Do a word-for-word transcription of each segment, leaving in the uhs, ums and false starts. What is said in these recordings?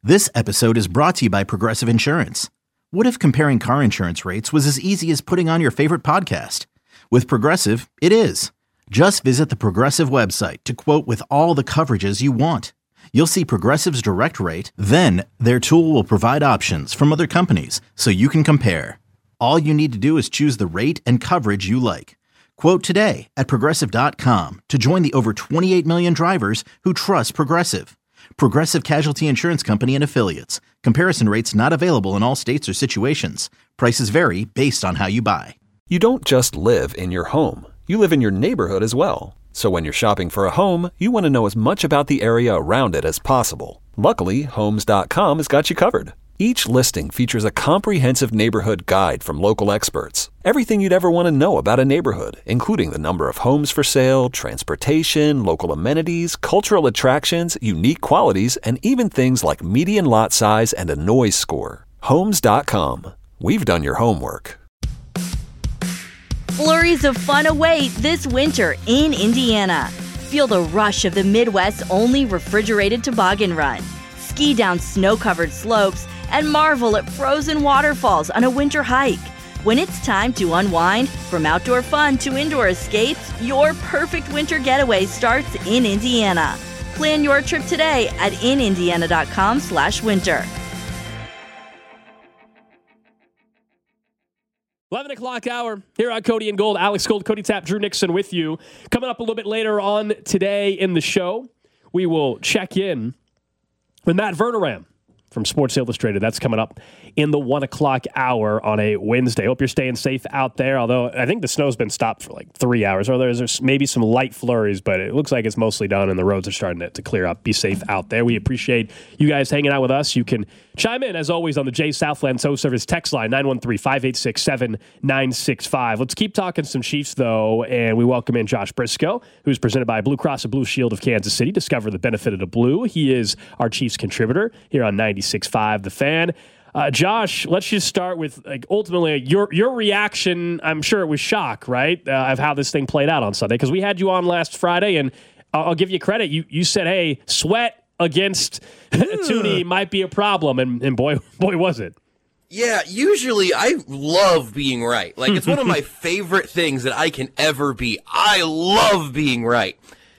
This episode is brought to you by Progressive Insurance. What if comparing car insurance rates was as easy as putting on your favorite podcast? With Progressive, it is. Just visit the Progressive website to quote with all the coverages you want. You'll see Progressive's direct rate, then their tool will provide options from other companies so you can compare. All you need to do is choose the rate and coverage you like. Quote today at progressive dot com to join the over twenty-eight million drivers who trust Progressive. Progressive Casualty Insurance Company and Affiliates. Comparison rates not available in all states or situations. Prices vary based on how you buy. You don't just live in your home. You live in your neighborhood as well. So when you're shopping for a home, you want to know as much about the area around it as possible. Luckily, Homes dot com has got you covered. Each listing features a comprehensive neighborhood guide from local experts. Everything you'd ever want to know about a neighborhood, including the number of homes for sale, transportation, local amenities, cultural attractions, unique qualities, and even things like median lot size and a noise score. Homes dot com. We've done your homework. Flurries of fun await this winter in Indiana. Feel the rush of the Midwest's only refrigerated toboggan run. Ski down snow-covered slopes and marvel at frozen waterfalls on a winter hike. When it's time to unwind, from outdoor fun to indoor escapes, your perfect winter getaway starts in Indiana. Plan your trip today at in indiana dot com slash winter. eleven o'clock hour here on Cody and Gold. Alex Gold, Cody Tapp, Drew Nixon with you. Coming up a little bit later on today in the show, we will check in with Matt Verderam from Sports Illustrated. That's coming up in the one o'clock hour on a Wednesday. Hope you're staying safe out there, although I think the snow's been stopped for like three hours. Or there's, there's maybe some light flurries, but it looks like it's mostly done and the roads are starting to, to clear up. Be safe out there. We appreciate you guys hanging out with us. You can chime in, as always, on the J Southland Tow Service text line, nine one three, five eight six, seven nine six five. Let's keep talking some Chiefs, though, and we welcome in Josh Briscoe, who's presented by Blue Cross and Blue Shield of Kansas City. Discover the benefit of the blue. He is our Chiefs contributor here on ninety-six point five The Fan. Uh, Josh, let's just start with, like, ultimately your your reaction. I'm sure it was shock, right, uh, of how this thing played out on Sunday, because we had you on last Friday, and I'll, I'll give you credit. You you said, hey, Sweat against Thuney might be a problem, and, and boy, boy, was it. Yeah, usually I love being right. Like, it's one of my favorite things that I can ever be. I love being right.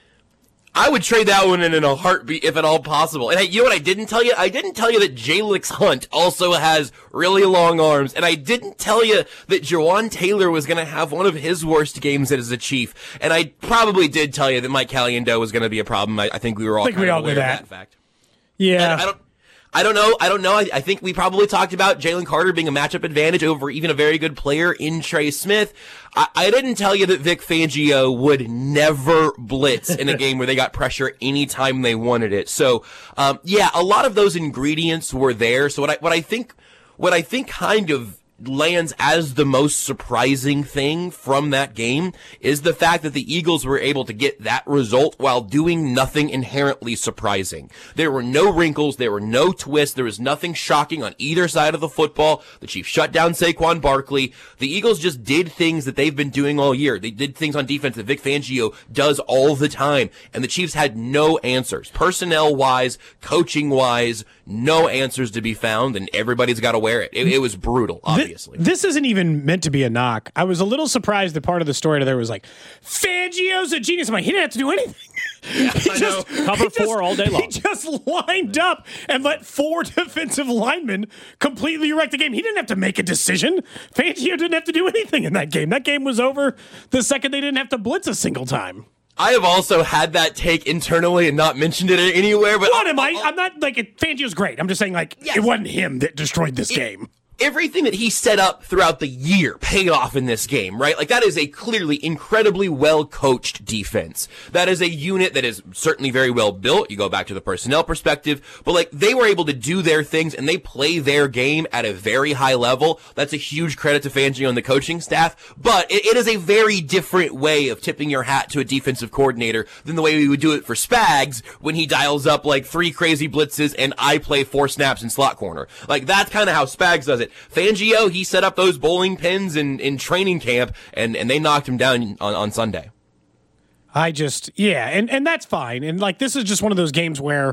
I would trade that one in in a heartbeat if at all possible. And hey, you know what I didn't tell you? I didn't tell you that Jalix Hunt also has really long arms. And I didn't tell you that Jawan Taylor was going to have one of his worst games as a Chief. And I probably did tell you that Mike Caliendo was going to be a problem. I, I think we were all, I think we all aware knew of that. that fact. Yeah. And I don't. I don't know. I don't know. I, I think we probably talked about Jalen Carter being a matchup advantage over even a very good player in Trey Smith. I, I didn't tell you that Vic Fangio would never blitz in a game where they got pressure anytime they wanted it. So, um, yeah, a lot of those ingredients were there. So what I, what I think, what I think kind of lands as the most surprising thing from that game is the fact that the Eagles were able to get that result while doing nothing inherently surprising. There were no wrinkles, there were no twists, there was nothing shocking on either side of the football. The Chiefs shut down Saquon Barkley. The Eagles just did things that they've been doing all year. They did things on defense that Vic Fangio does all the time, and the Chiefs had no answers. Personnel-wise, coaching-wise, no answers to be found, and everybody's got to wear it. It, it was brutal, obviously. This isn't even meant to be a knock. I was a little surprised that part of the story there was like, Fangio's a genius. I'm like, he didn't have to do anything. Yeah, he I just, know. Cover he four just, all day long. He just lined up and let four defensive linemen completely wreck the game. He didn't have to make a decision. Fangio didn't have to do anything in that game. That game was over the second they didn't have to blitz a single time. I have also had that take internally and not mentioned it anywhere. But what am I? I'm not like it, Fangio's great. I'm just saying like yes. It wasn't him that destroyed this it, game. Everything that he set up throughout the year paid off in this game, right? Like, that is a clearly incredibly well-coached defense. That is a unit that is certainly very well built. You go back to the personnel perspective, but, like, they were able to do their things and they play their game at a very high level. That's a huge credit to Fangio and the coaching staff, but it, it is a very different way of tipping your hat to a defensive coordinator than the way we would do it for Spags when he dials up, like, three crazy blitzes and I play four snaps in slot corner. Like, that's kind of how Spags does it. Fangio, he set up those bowling pins in, in training camp, and, and they knocked him down on, on Sunday. I just, yeah, and, and that's fine. And, like, this is just one of those games where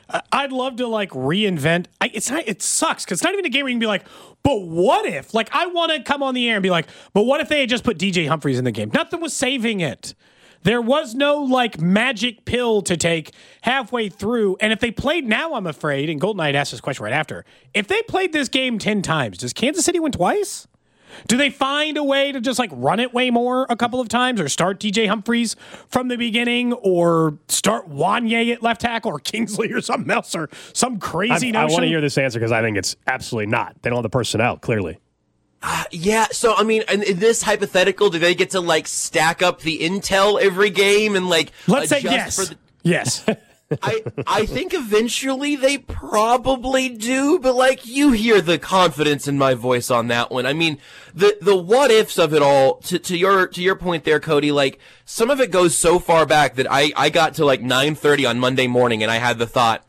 I'd love to like reinvent. I, it's not. It sucks because it's not even a game where you can be like, but what if? Like, I want to come on the air and be like, but what if they had just put D J Humphries in the game? Nothing was saving it. There was no like magic pill to take halfway through. And if they played now, I'm afraid, and Golden Knight asked this question right after, if they played this game ten times, does Kansas City win twice? Do they find a way to just like run it way more a couple of times, or start D J Humphries from the beginning, or start Wanye at left tackle, or Kingsley or something else, or some crazy I, notion? I want to hear this answer because I think it's absolutely not. They don't have the personnel, clearly. Uh, yeah, so I mean, in, in this hypothetical, do they get to like stack up the intel every game and like Let's say adjust yes. for the- Yes. I I think eventually they probably do, but like you hear the confidence in my voice on that one. I mean, the the what ifs of it all, to to your to your point there, Cody, like some of it goes so far back that I I got to like nine thirty on Monday morning and I had the thought,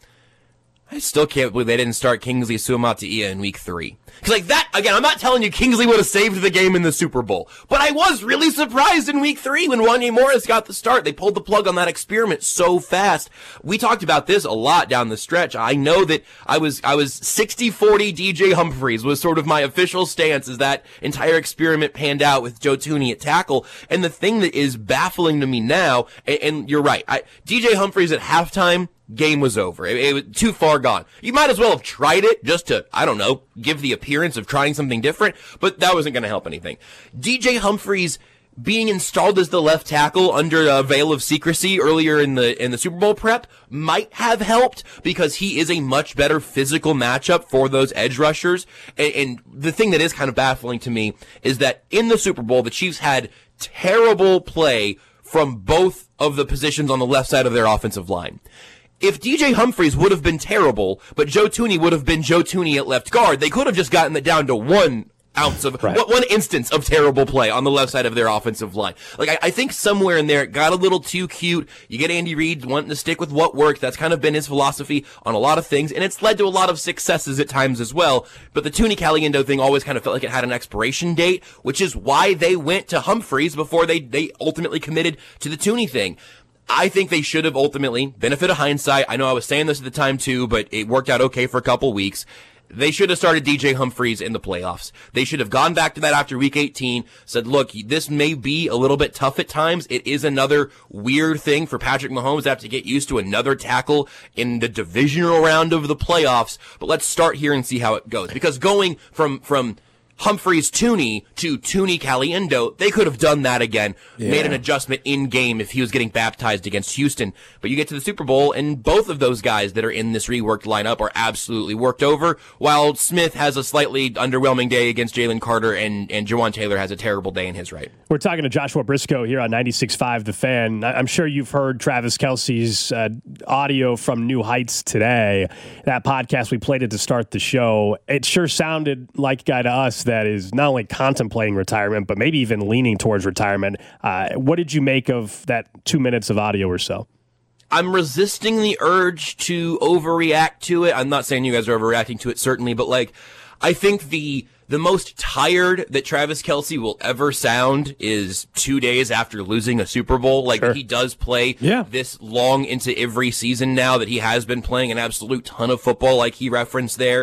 I still can't believe they didn't start Kingsley Suamataia in week three. Because like that, again, I'm not telling you Kingsley would have saved the game in the Super Bowl, but I was really surprised in week three when Wanye Morris got the start. They pulled the plug on that experiment so fast. We talked about this a lot down the stretch. I know that I was, I was sixty forty D J Humphries was sort of my official stance as that entire experiment panned out with Joe Thuney at tackle. And the thing that is baffling to me now, and, and you're right, I, D J Humphries at halftime, game was over. It, it was too far gone. You might as well have tried it just to, I don't know, give the appearance of trying something different, but that wasn't going to help anything. D J Humphries being installed as the left tackle under a veil of secrecy earlier in the in the Super Bowl prep might have helped because he is a much better physical matchup for those edge rushers. And, and the thing that is kind of baffling to me is that in the Super Bowl, the Chiefs had terrible play from both of the positions on the left side of their offensive line. If D J Humphries would have been terrible, but Joe Thuney would have been Joe Thuney at left guard, they could have just gotten it down to one ounce of, right. one instance of terrible play on the left side of their offensive line. Like, I, I think somewhere in there it got a little too cute. You get Andy Reid wanting to stick with what worked. That's kind of been his philosophy on a lot of things, and it's led to a lot of successes at times as well. But the Thuney Caliendo thing always kind of felt like it had an expiration date, which is why they went to Humphries before they, they ultimately committed to the Thuney thing. I think they should have ultimately, benefit of hindsight, I know I was saying this at the time too, but it worked out okay for a couple weeks. They should have started D J Humphries in the playoffs. They should have gone back to that after week eighteen, said, look, this may be a little bit tough at times. It is another weird thing for Patrick Mahomes to have to get used to another tackle in the divisional round of the playoffs, but let's start here and see how it goes. Because going from, from, Humphries Thuney to Thuney Caliendo, they could have done that again, yeah. made an adjustment in game if he was getting baptized against Houston. But you get to the Super Bowl, and both of those guys that are in this reworked lineup are absolutely worked over, while Smith has a slightly underwhelming day against Jalen Carter, and, and Jawan Taylor has a terrible day in his right. We're talking to Joshua Briscoe here on ninety-six point five The Fan. I'm sure you've heard Travis Kelce's uh, audio from New Heights today. That podcast, we played it to start the show. It sure sounded like a guy to us that is not only contemplating retirement, but maybe even leaning towards retirement. Uh, what did you make of that two minutes of audio or so? I'm resisting the urge to overreact to it. I'm not saying you guys are overreacting to it, certainly, but like, I think the the most tired that Travis Kelce will ever sound is two days after losing a Super Bowl. Like, sure. He does play yeah. this long into every season now that he has been playing an absolute ton of football, like he referenced there.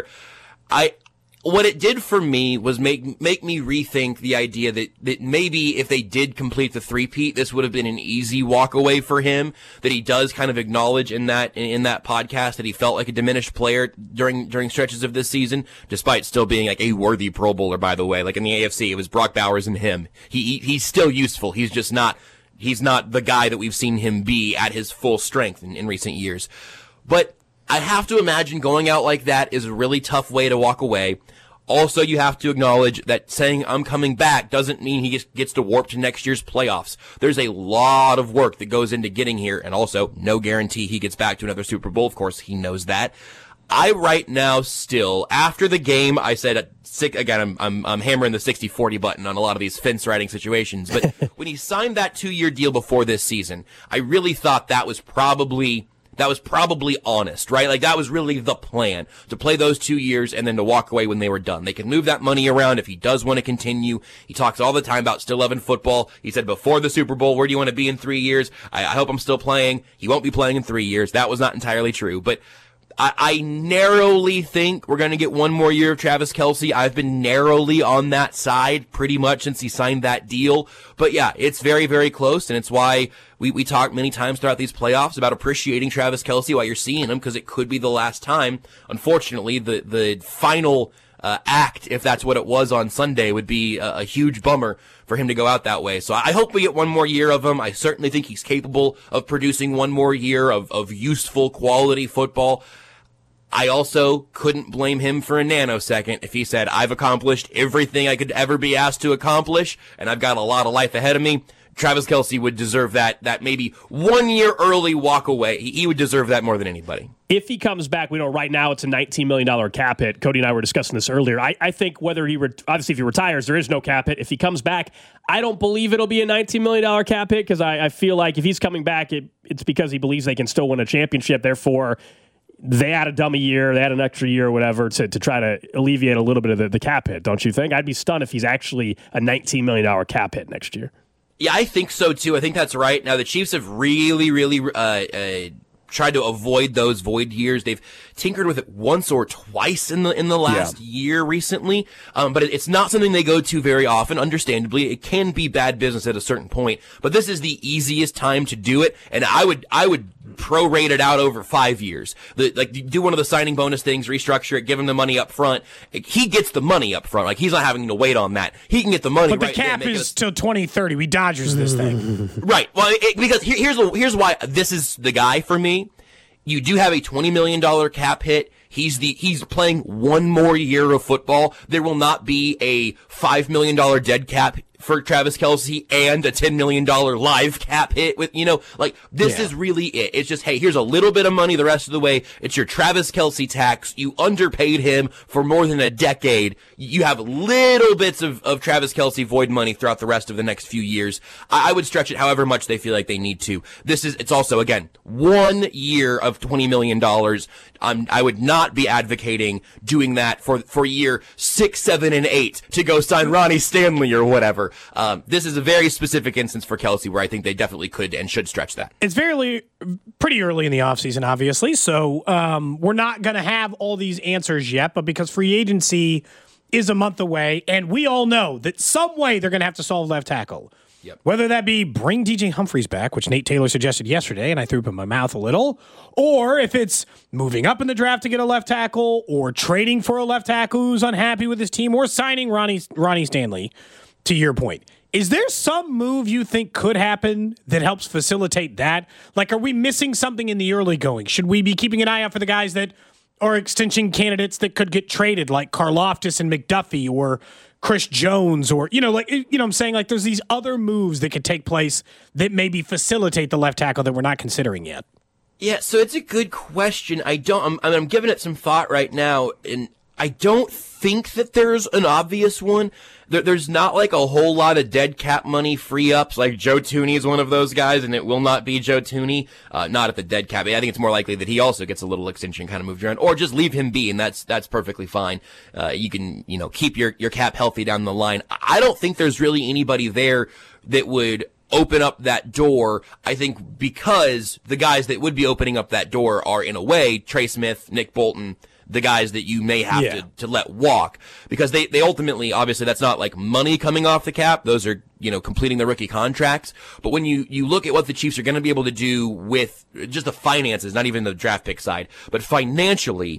I What it did for me was make make me rethink the idea that, that maybe if they did complete the three-peat, this would have been an easy walk away for him, that he does kind of acknowledge in that in that podcast that he felt like a diminished player during during stretches of this season, despite still being like a worthy Pro Bowler, by the way. Like in the A F C, it was Brock Bowers and him. He, he he's still useful. He's just not he's not the guy that we've seen him be at his full strength in, in recent years. But I have to imagine going out like that is a really tough way to walk away. Also, you have to acknowledge that saying I'm coming back doesn't mean he gets, gets to warp to next year's playoffs. There's a lot of work that goes into getting here, and also no guarantee he gets back to another Super Bowl. Of course, he knows that. I right now still, after the game, I said, at six, again, I'm, I'm, I'm hammering the sixty forty button on a lot of these fence riding situations, but when he signed that two-year deal before this season, I really thought that was probably... That was probably honest, right? Like, that was really the plan, to play those two years and then to walk away when they were done. They can move that money around if he does want to continue. He talks all the time about still loving football. He said before the Super Bowl, where do you want to be in three years? I, I hope I'm still playing. He won't be playing in three years. That was not entirely true. But I, I narrowly think we're going to get one more year of Travis Kelce. I've been narrowly on that side pretty much since he signed that deal. But yeah, it's very, very close, and it's why we, we talk many times throughout these playoffs about appreciating Travis Kelce while you're seeing him, because it could be the last time. Unfortunately, the, the final uh, act, if that's what it was on Sunday, would be a, a huge bummer for him to go out that way. So I hope we get one more year of him. I certainly think he's capable of producing one more year of, of useful, quality football. I also couldn't blame him for a nanosecond if he said, I've accomplished everything I could ever be asked to accomplish, and I've got a lot of life ahead of me. Travis Kelce would deserve that, that maybe one year early walk away. He, he would deserve that more than anybody. If he comes back, we know right now it's a nineteen million dollars cap hit. Cody and I were discussing this earlier. I, I think whether he, re- obviously if he retires, there is no cap hit. If he comes back, I don't believe it'll be a nineteen million dollars cap hit, because I, I feel like if he's coming back, it, it's because he believes they can still win a championship. Therefore, they had a dummy year, they had an extra year or whatever to, to try to alleviate a little bit of the, the cap hit, don't you think? I'd be stunned if he's actually a nineteen million dollars cap hit next year. Yeah, I think so too. I think that's right. Now, the Chiefs have really, really uh, uh, tried to avoid those void years. They've tinkered with it once or twice in the in the last yeah. year recently, um, but it, it's not something they go to very often. Understandably, it can be bad business at a certain point, but this is the easiest time to do it, and I would I would prorate it out over five years. The, like do one of the signing bonus things, restructure it, give him the money up front. He gets the money up front. Like he's not having to wait on that. He can get the money. But the right cap there, is till twenty thirty. We Dodgers this thing. Right. Well, it, because here, here's the, here's why this is the guy for me. You do have a twenty million dollars cap hit. He's the he's playing one more year of football. There will not be a five million dollars dead cap for Travis Kelce and a ten million dollars live cap hit with, you know, like this yeah. is really it. It's just, hey, here's a little bit of money the rest of the way. It's your Travis Kelce tax. You underpaid him for more than a decade. You have little bits of, of Travis Kelce void money throughout the rest of the next few years. I, I would stretch it however much they feel like they need to. This is, it's also, again, one year of twenty million dollars. Um, I would not be advocating doing that for, for year six, seven, and eight to go sign Ronnie Stanley or whatever. Um, this is a very specific instance for Kelce where I think they definitely could and should stretch that. It's very, pretty early in the offseason, obviously, so um, we're not going to have all these answers yet, but because free agency is a month away, and we all know that some way they're going to have to solve left tackle. Yep. Whether that be bring D J Humphries back, which Nate Taylor suggested yesterday, and I threw up in my mouth a little, or if it's moving up in the draft to get a left tackle, or trading for a left tackle who's unhappy with his team, or signing Ronnie Ronnie Stanley, to your point. Is there some move you think could happen that helps facilitate that? Like, are we missing something in the early going? Should we be keeping an eye out for the guys that are extension candidates that could get traded, like Karlaftis and McDuffie, or Chris Jones, or, you know, like, you know what I'm saying? Like, there's these other moves that could take place that maybe facilitate the left tackle that we're not considering yet. Yeah, so it's a good question. I don't, I'm, I'm giving it some thought right now, and I don't think that there's an obvious one. There, there's not like a whole lot of dead cap money free ups. Like Joe Thuney is one of those guys, and it will not be Joe Thuney. Uh, not at the dead cap. I think it's more likely that he also gets a little extension kind of moved around, or just leave him be, and that's that's perfectly fine. Uh, you can, you know, keep your your cap healthy down the line. I don't think there's really anybody there that would open up that door. I think because the guys that would be opening up that door are, in a way, Trey Smith, Nick Bolton, the guys that you may have yeah. to, to let walk, because they, they ultimately, obviously that's not like money coming off the cap. Those are, you know, completing the rookie contracts. But when you, you look at what the Chiefs are going to be able to do with just the finances, not even the draft pick side, but financially,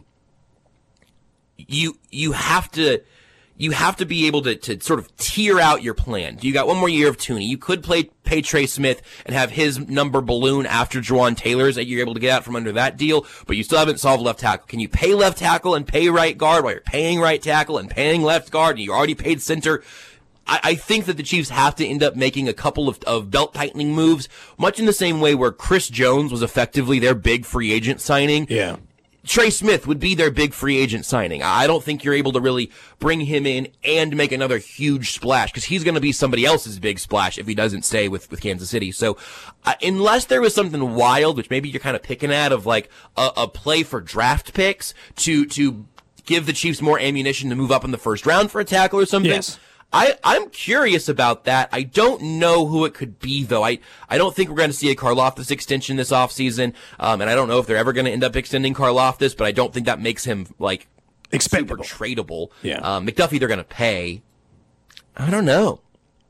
you, you have to, you have to be able to, to sort of tier out your plan. You got one more year of Thuney. You could play, pay Trey Smith and have his number balloon after Juwan Taylor's that you're able to get out from under that deal, but you still haven't solved left tackle. Can you pay left tackle and pay right guard while you're paying right tackle and paying left guard and you already paid center? I, I think that the Chiefs have to end up making a couple of, of belt tightening moves, much in the same way where Chris Jones was effectively their big free agent signing. Yeah. Trey Smith would be their big free agent signing. I don't think you're able to really bring him in and make another huge splash, because he's going to be somebody else's big splash if he doesn't stay with, with Kansas City. So uh, unless there was something wild, which maybe you're kind of picking at, of like a, a play for draft picks to, to give the Chiefs more ammunition to move up in the first round for a tackle or something. Yes. I, I'm curious about that. I don't know who it could be, though. I, I don't think we're going to see a Karlaftis extension this offseason, um, and I don't know if they're ever going to end up extending Karlaftis, but I don't think that makes him, like, expendable, super tradable. Yeah. Um, McDuffie, they're going to pay. I don't know.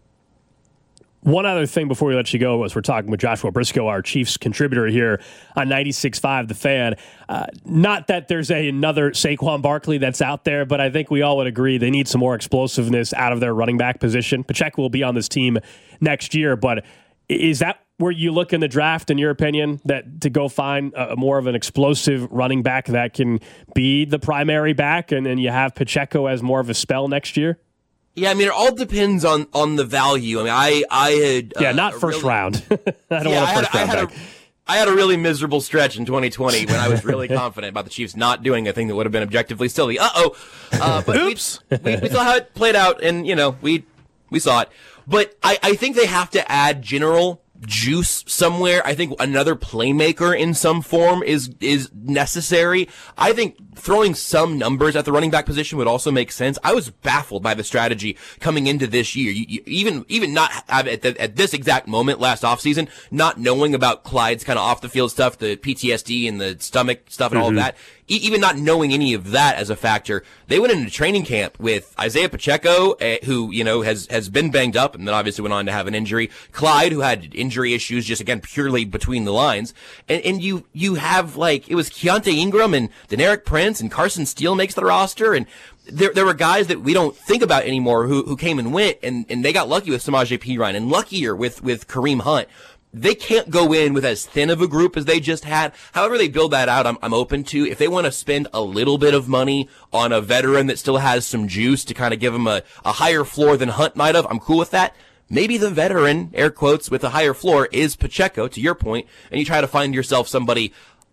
One other thing before we let you go, as we're talking with Joshua Briscoe, our Chiefs contributor here on ninety-six point five The Fan. Uh, not that there's a, another Saquon Barkley that's out there, but I think we all would agree they need some more explosiveness out of their running back position. Pacheco will be on this team next year, but is that where you look in the draft, in your opinion, that to go find a, more of an explosive running back that can be the primary back, and then you have Pacheco as more of a spell next year? Yeah, I mean, it all depends on, on the value. I mean, I, I had... Yeah, uh, not first really, round. I don't yeah, want a first I had, round I had back. A, I had a really miserable stretch in twenty twenty when I was really confident about the Chiefs not doing a thing that would have been objectively silly. Uh-oh. Uh, but Oops. We, we, we saw how it played out, and, you know, we we saw it. But I, I think they have to add general juice somewhere. I think another playmaker in some form is is necessary. I think throwing some numbers at the running back position would also make sense. I was baffled by the strategy coming into this year. You, you, even even not have at, the, at this exact moment last offseason, not knowing about Clyde's kind of off the field stuff, the P T S D and the stomach stuff and mm-hmm. all of that. E- even not knowing any of that as a factor, they went into training camp with Isaiah Pacheco, uh, who you know has has been banged up and then obviously went on to have an injury. Clyde, who had injury issues, just again purely between the lines, and and you you have like it was Keontae Ingram and Deneric Prince and Carson Steele makes the roster, and there there were guys that we don't think about anymore who who came and went, and and they got lucky with Samaje Perine and luckier with with Kareem Hunt. They can't go in with as thin of a group as they just had. However they build that out, I'm, I'm open to. If they want to spend a little bit of money on a veteran that still has some juice to kind of give them a, a higher floor than Hunt might have, I'm cool with that. Maybe the veteran, air quotes, with a higher floor is Pacheco, to your point, and you try to find yourself somebody.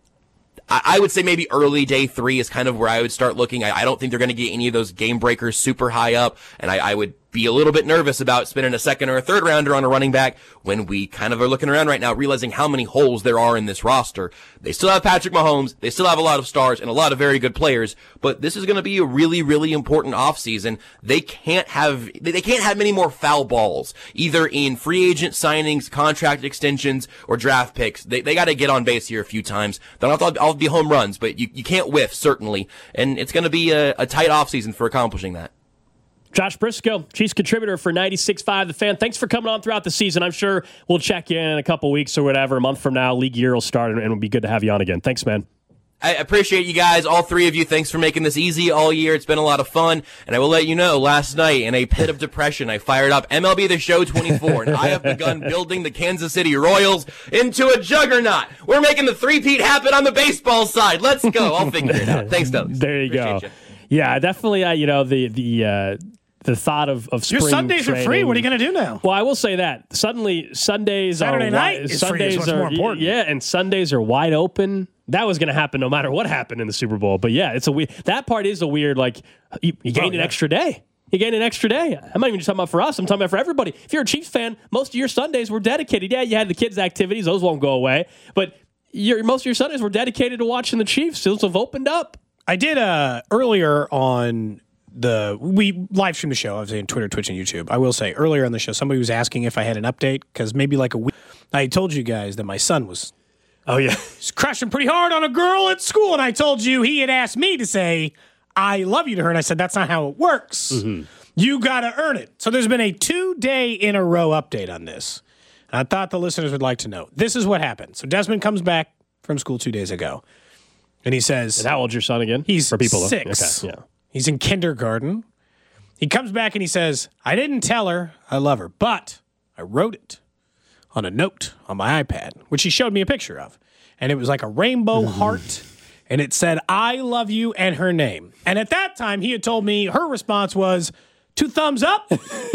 I, I would say maybe early day three is kind of where I would start looking. I, I don't think they're going to get any of those game breakers super high up, and I, I would be a little bit nervous about spending a second or a third rounder on a running back when we kind of are looking around right now, realizing how many holes there are in this roster. They still have Patrick Mahomes. They still have a lot of stars and a lot of very good players, but this is going to be a really, really important offseason. They can't have, they can't have many more foul balls, either in free agent signings, contract extensions, or draft picks. They, they got to get on base here a few times. They don't have to all be home runs, but you, you can't whiff, certainly. And it's going to be a, a tight offseason for accomplishing that. Josh Briscoe, Chiefs contributor for ninety-six point five The Fan. Thanks for coming on throughout the season. I'm sure we'll check in in a couple weeks or whatever, a month from now. League year will start, and it'll be good to have you on again. Thanks, man. I appreciate you guys, all three of you. Thanks for making this easy all year. It's been a lot of fun. And I will let you know, last night, in a pit of depression, I fired up M L B The Show twenty-four, and I have begun building the Kansas City Royals into a juggernaut. We're making the three-peat happen on the baseball side. Let's go. I'll figure it out. Thanks, Doug. There you appreciate go. You. Yeah, definitely, uh, you know, the, the, uh, the thought of, of spring Your Sundays training. are free. What are you going to do now? Well, I will say that suddenly Sundays Saturday are night wi- is Sundays free is what's are more important. yeah, and Sundays are wide open. That was going to happen no matter what happened in the Super Bowl. But yeah, it's a weird. That part is a weird. Like you, you gained Oh, an yeah. extra day. You gained an extra day. I'm not even just talking about for us. I'm talking about for everybody. If you're a Chiefs fan, most of your Sundays were dedicated. Yeah, you had the kids' activities; those won't go away. But your most of your Sundays were dedicated to watching the Chiefs. Those have opened up. I did uh, earlier on the we live streamed the show. I was on Twitter, Twitch, and YouTube. I will say earlier on the show, somebody was asking if I had an update because maybe like a week. I told you guys that my son was Oh yeah, he's crashing pretty hard on a girl at school, and I told you he had asked me to say I love you to her, and I said that's not how it works. Mm-hmm. You got to earn it. So there's been a two day in a row update on this. And I thought the listeners would like to know. This is what happened. So Desmond comes back from school two days ago, and he says, and how old's your son again? He's for people. six. Okay, yeah. He's in kindergarten. He comes back and he says, I didn't tell her I love her, but I wrote it on a note on my iPad, which he showed me a picture of. And it was like a rainbow heart, and it said, I love you and her name. And at that time, he had told me her response was two thumbs up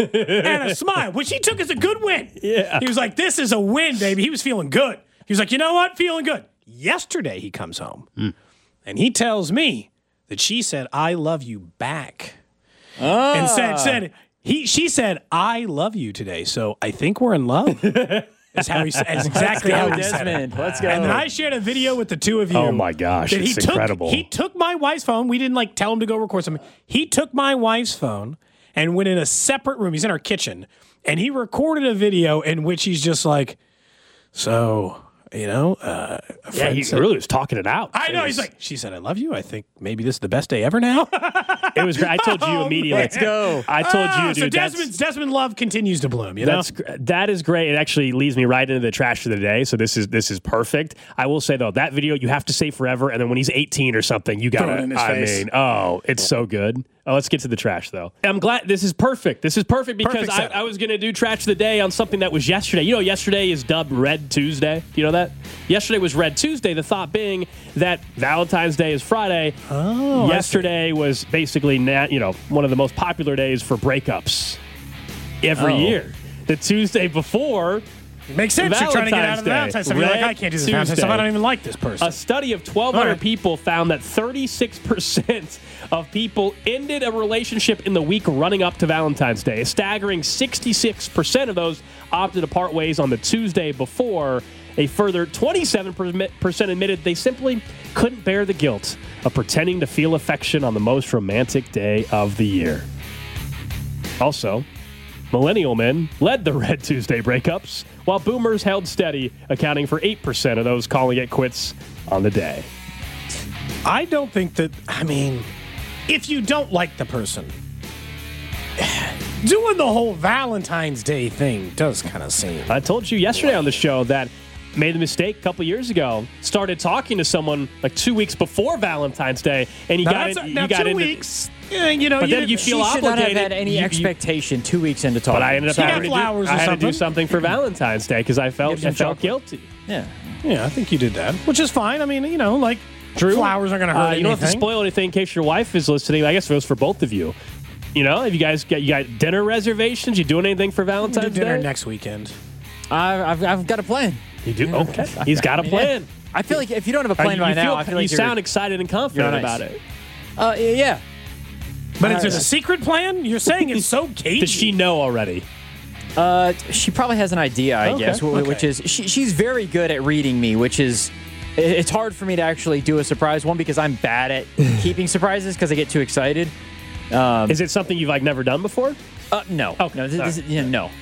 and a smile, which he took as a good win. Yeah. He was like, this is a win, baby. He was feeling good. He was like, you know what? Feeling good. Yesterday, he comes home, mm. and he tells me that she said, I love you back. Ah. And said, said he, she said, I love you today, so I think we're in love. That's how he said. That's exactly how he said it. Let's go. And then I shared a video with the two of you. Oh my gosh, that he it's took, incredible. He took my wife's phone. We didn't like tell him to go record something. He took my wife's phone and went in a separate room. He's in our kitchen, and he recorded a video in which he's just like, so, you know, uh, a Yeah, friend he said- really was talking it out. I know. It He's was- like, she said, I love you. I think maybe this is the best day ever now. it was great. I told you Oh, immediately. Let's go. I told Oh, you, dude. so that's- Desmond's, Desmond Love continues to bloom, you know? That's gr- that is great. It actually leads me right into the trash of the day. So this is this is perfect. I will say though, that video you have to save forever, and then when he's eighteen or something, you Throw gotta. it in his I face. mean, oh, it's so good. Oh, let's get to the trash though. I'm glad this is perfect. This is perfect because Perfect I, setup. I was gonna do trash of the day on something that was yesterday. You know, yesterday is dubbed Red Tuesday. Do you know that? Yesterday was Red Tuesday. The thought being that Valentine's Day is Friday. Oh, I yesterday was basically na- you know one of the most popular days for breakups every Oh. year. The Tuesday before. Makes sense. You're trying to get out of the Valentine's Valentine's Day. stuff. You're like, Red I can't do this Valentine's Tuesday. stuff. I don't even like this person. A study of twelve hundred All right. people found that thirty-six percent of people ended a relationship in the week running up to Valentine's Day. A staggering sixty-six percent of those opted to part ways on the Tuesday before. A further twenty-seven percent admitted they simply couldn't bear the guilt of pretending to feel affection on the most romantic day of the year. Also, millennial men led the Red Tuesday breakups, while boomers held steady, accounting for eight percent of those calling it quits on the day. I don't think that, I mean, if you don't like the person, doing the whole Valentine's Day thing does kind of seem. I told you yesterday on the show that made the mistake a couple years ago, started talking to someone like two weeks before Valentine's Day, and you Now, got, that's in, a- you now got two into weeks, eh, you know, But you then you didn't- feel She should not have obligated. had any You- you- expectation two weeks into talking. But I ended up She got having to do, flowers or I had to do something. something for Valentine's Day because I felt Give some I felt chocolate. guilty. Yeah. Yeah, I think you did that, which is fine. I mean, you know, like, Drew, flowers aren't going to hurt uh, You don't have to anything. spoil anything in case your wife is listening. I guess it goes for both of you. You know, if you guys get you got dinner reservations, you doing anything for Do Valentine's dinner Day? next weekend. I, I've, I've got a plan. You do? Okay. He's got a plan. I feel like if you don't have a Uh, plan you, by you now, feel- I feel you like you're, sound excited and confident you're nice. about it. Uh, yeah. But Uh, is it a secret plan? You're saying it's so cagey. Does she know already? Uh, she probably has an idea, I Okay, guess, wh- okay. which is she, she's very good at reading me, which is i- it's hard for me to actually do a surprise. One, because I'm bad at keeping surprises because I get too excited. Um, Is it something you've like never done before? uh, no, Okay, no, this, all this, right. yeah, no.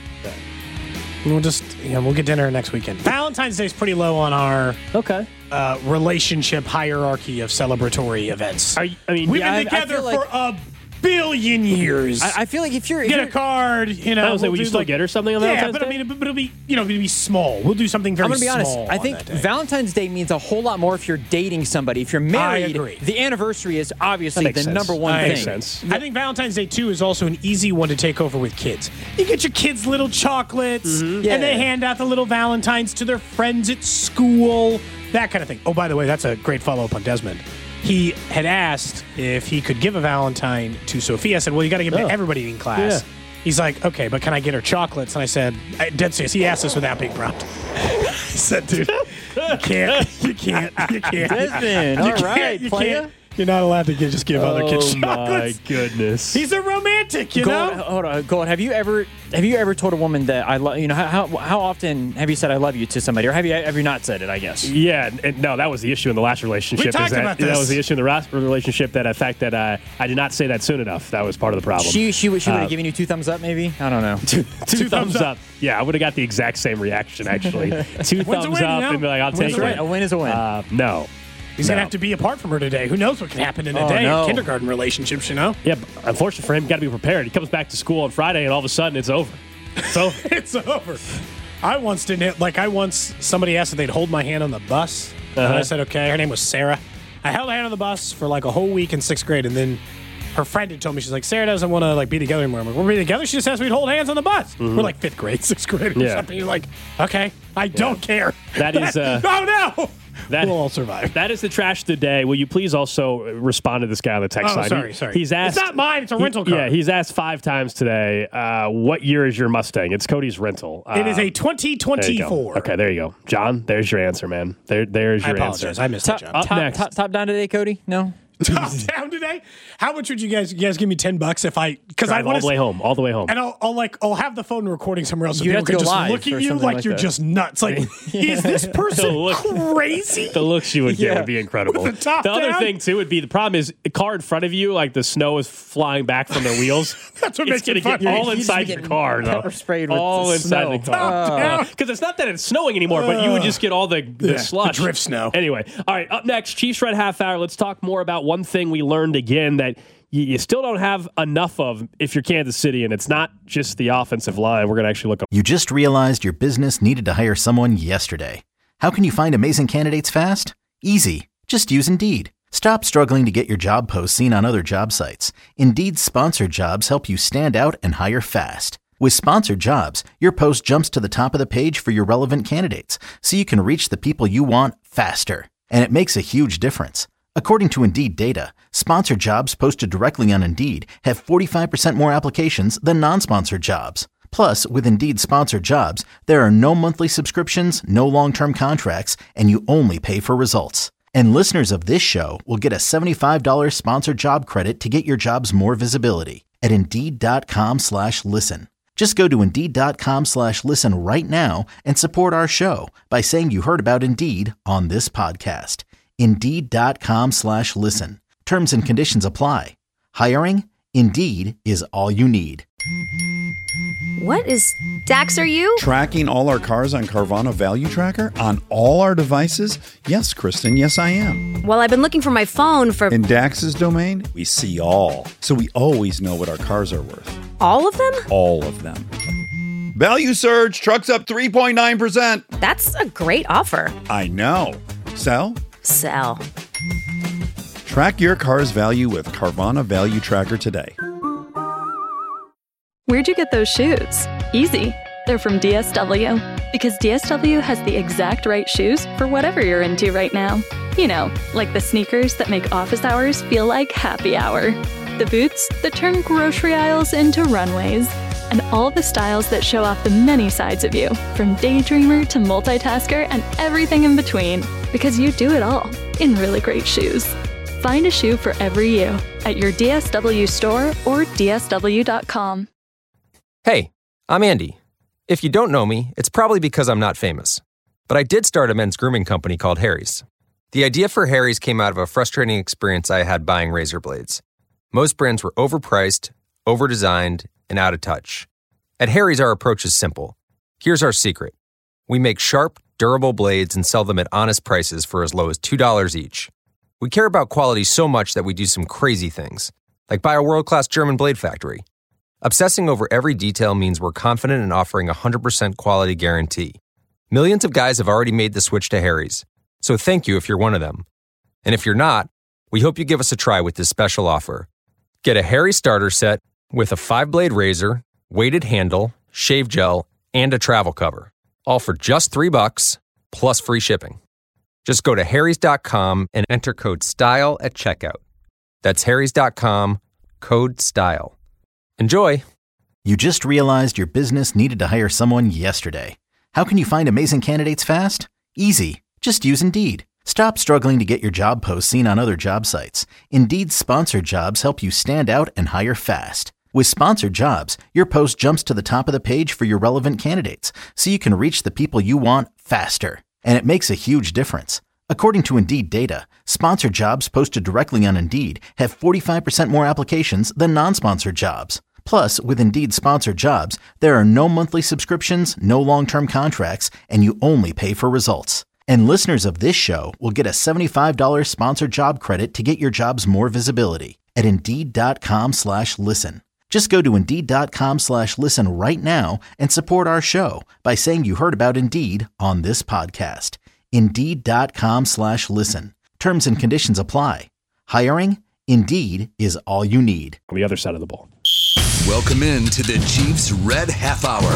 We'll just, you know, we'll get dinner next weekend. Valentine's Day is pretty low on our Okay. uh, relationship hierarchy of celebratory events. Are you, I mean, We've yeah, been I- I together feel like- for a billion years. I, I feel like if you're, if get a you're card, you know. I was like, we'll would do you still like- get her something on Yeah, Valentine's but Day? I mean, but it'll be, you know, it'll be small. We'll do something very I'm gonna be honest. small I on think that day. Valentine's Day means a whole lot more if you're dating somebody. If you're married, agree. the anniversary is obviously That makes the sense. number one That thing. makes sense. I think Valentine's Day too is also an easy one to take over with kids. You get your kids little chocolates, Yeah. and they hand out the little Valentines to their friends at school, that kind of thing. Oh, by the way, that's a great follow up on Desmond. He had asked if he could give a Valentine to Sophia. I said, "Well, you got to give it Oh. to everybody in class." Yeah. He's like, "Okay, but can I get her chocolates?" And I said, I, "Dead serious." He asked us without being prompted. I said, "Dude, you can't, you can't, you can't." Desmond, You all can't- right, you playa. can't. You're not allowed to get, just give other kids oh my chocolates. goodness. He's a romantic, you Gold, know. hold on, Gold. Have you ever have you ever told a woman that I love? You know, how, how how often have you said I love you to somebody, or have you have you not said it? I guess. Yeah, and, and no, that was the issue in the last relationship. We is talked that, about That this. was the issue in the last relationship. That the fact that uh, I did not say that soon enough. That was part of the problem. She she would she would have Uh, given you two thumbs up, maybe. I don't know. two, Two thumbs thumbs up. up. Yeah, I would have got the exact same reaction actually. Two Win's a thumbs win, up you know? and be like, "I'll Win's take a it." win. A win is a win. Uh, no. He's No. gonna have to be apart from her today. Who knows what can happen in a Oh, day no. in kindergarten relationships? You know, Yeah, but unfortunately for him, got to be prepared. He comes back to school on Friday, and all of a sudden, it's over. It's over. it's over. I once didn't like. I once somebody asked if they'd hold my hand on the bus, and Uh-huh. I said okay. Her name was Sarah. I held her hand on the bus for like a whole week in sixth grade, and then her friend had told me she's like, Sarah doesn't want to like be together anymore. I'm like, we're be together. She just asked me to hold hands on the bus. We're like fifth grade, sixth grade, or Mm-hmm. Yeah. something. You're like, okay, I don't care. That is, uh, oh no. that- we'll all survive. That is the trash of the day. Will you please also respond to this guy on the text Oh, line? sorry, He- sorry. He's asked. It's not mine. It's a he- rental car. Yeah, he's asked five times today. Uh, what year is your Mustang? It's Cody's rental. It is Um, a twenty there you go. twenty-four. Okay, there you go, John. There's your answer, man. There, there's I your apologize. answer. I missed top, it, John. Up top, next. top top down today, Cody. No. top down today. How much would you guys you guys give me ten bucks if I because I Drive want all the way home, all the way home. and I'll, I'll like I'll have the phone recording somewhere else. So You'd people have to can go just live look at or you something like, like you're that. just nuts. Like, is this person look- crazy? The looks you would get Yeah. would be incredible. With the top other down? thing too would be the problem is a car in front of you, like the snow is flying back from their wheels. That's what it's makes it gonna get funny. all You'd just inside be your getting car, though. pepper sprayed with all the inside snow. the car. down. Because it's not that it's snowing anymore, but you would just get all the, the Yeah, slush, the drift snow. Anyway, all right. Up next, Chiefs Red Half Hour. Let's talk more about one thing we learned again that you, you still don't have enough of if you're Kansas City, and it's not just the offensive line. We're going to actually look up. You just realized your business needed to hire someone yesterday. How can you find amazing candidates fast? Easy. Just use Indeed. Stop struggling to get your job posts seen on other job sites. Indeed's sponsored jobs help you stand out and hire fast. With sponsored jobs, your post jumps to the top of the page for your relevant candidates, so you can reach the people you want faster. And it makes a huge difference. According to Indeed data, sponsored jobs posted directly on Indeed have forty-five percent more applications than non-sponsored jobs. Plus, with Indeed sponsored jobs, there are no monthly subscriptions, no long-term contracts, and you only pay for results. And listeners of this show will get a seventy-five dollars sponsored job credit to get your jobs more visibility at Indeed.com slash listen. Just go to Indeed.com slash listen right now and support our show by saying you heard about Indeed on this podcast. Indeed.com slash listen. Terms and conditions apply. Hiring? Indeed is all you need. What is Dax, are you? Tracking all our cars on Carvana Value Tracker on all our devices? Yes, Kristen, yes, I am. Well, I've been looking for my phone for In Dax's domain, we see all. So we always know what our cars are worth. all of them? All of them. Value surge, trucks up three point nine percent. That's a great offer. I know. Sell? Sell. Track your car's value with Carvana Value Tracker today. Where'd you get those shoes? Easy. They're from D S W. Because D S W has the exact right shoes for whatever you're into right now. You know, like the sneakers that make office hours feel like happy hour. The boots that turn grocery aisles into runways. And all the styles that show off the many sides of you, from daydreamer to multitasker and everything in between. Because you do it all in really great shoes. Find a shoe for every you at your D S W store or D S W dot com. Hey, I'm Andy. If you don't know me, it's probably because I'm not famous. But I did start a men's grooming company called Harry's. The idea for Harry's came out of a frustrating experience I had buying razor blades. Most brands were overpriced, overdesigned, and out of touch. At Harry's, our approach is simple. Here's our secret. We make sharp, durable blades and sell them at honest prices for as low as two dollars each. We care about quality so much that we do some crazy things, like buy a world-class German blade factory. Obsessing over every detail means we're confident in offering a one hundred percent quality guarantee. Millions of guys have already made the switch to Harry's, so thank you if you're one of them. And if you're not, we hope you give us a try with this special offer. Get a Harry's starter set with a five-blade razor, weighted handle, shave gel, and a travel cover, all for just three bucks plus free shipping. Just go to harrys dot com and enter code STYLE at checkout. That's harrys dot com, code STYLE. Enjoy! You just realized your business needed to hire someone yesterday. How can you find amazing candidates fast? Easy. Just use Indeed. Stop struggling to get your job posts seen on other job sites. Indeed's sponsored jobs help you stand out and hire fast. With sponsored jobs, your post jumps to the top of the page for your relevant candidates, so you can reach the people you want faster. And it makes a huge difference. According to Indeed data, sponsored jobs posted directly on Indeed have forty-five percent more applications than non-sponsored jobs. Plus, with Indeed sponsored jobs, there are no monthly subscriptions, no long-term contracts, and you only pay for results. And listeners of this show will get a seventy-five dollars sponsored job credit to get your jobs more visibility at Indeed.com slash listen. Just go to Indeed.com slash listen right now and support our show by saying you heard about Indeed on this podcast. Indeed.com slash listen. Terms and conditions apply. Hiring? Indeed is all you need. On the other side of the ball. Welcome in to the Chiefs Red Half Hour.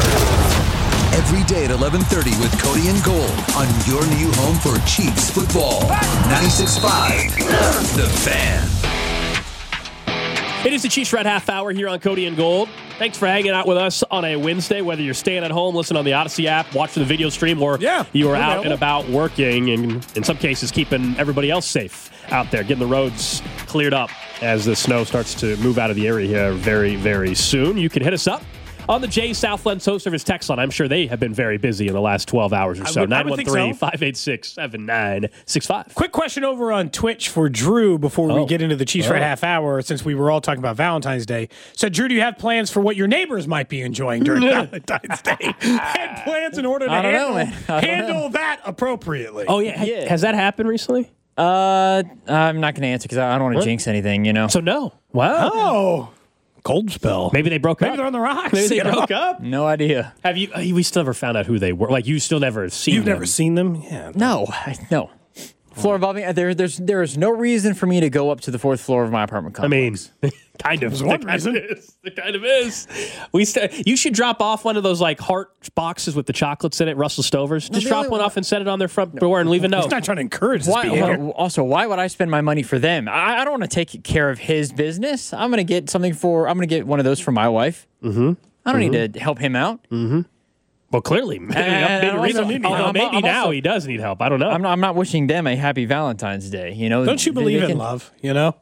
Every day at eleven thirty with Cody and Gold on your new home for Chiefs football. ninety-six point five The Fan. It is the Chiefs Red Half Hour here on Cody and Gold. Thanks for hanging out with us on a Wednesday, whether you're staying at home, listening on the Odyssey app, watching the video stream, or yeah, you are out available. and about working, and in some cases keeping everybody else safe out there, getting the roads cleared up as the snow starts to move out of the area here very, very soon. You can hit us up on the J Southland Tow Service text line. I'm sure they have been very busy in the last twelve hours or so. nine one three, five eight six, seven nine six five. Quick question over on Twitch for Drew before oh. we get into the Chiefs oh. Red Half Hour, since we were all talking about Valentine's Day. So, Drew, do you have plans for what your neighbors might be enjoying during Valentine's Day? Had plans in order to I don't handle, know, man. I don't handle know. that appropriately. Oh, yeah. Yeah. Has that happened recently? Uh, I'm not going to answer because I don't want to What? jinx anything, you know. So, no. Wow. Oh. Cold spell. Maybe they broke Maybe up. they're on the rocks. Maybe they you know? broke up. No idea. Have you? We still never found out who they were. Like, you still never seen You've them. never seen them? Yeah. No, I, no. Floor involving there. There's there is no reason for me to go up to the fourth floor of my apartment I mean, complex. kind of. There's one There kind reason. of is. There kind of is. We st- you should drop off one of those like heart boxes with the chocolates in it, Russell Stover's. Just the drop only one one- off and set it on their front door and leave a note. He's not trying to encourage this Why, behavior. also, why would I spend my money for them? I, I don't want to take care of his business. I'm going to get something for. I'm going to get one of those for my wife. Mm-hmm. I don't Mm-hmm. need to help him out. Mm-hmm. Well, clearly, maybe, And maybe, also- maybe, I'm- I'm- maybe I'm now also- he does need help. I don't know. I'm not, I'm not wishing them a happy Valentine's Day. You know, Don't you They- believe they in can- love, you know?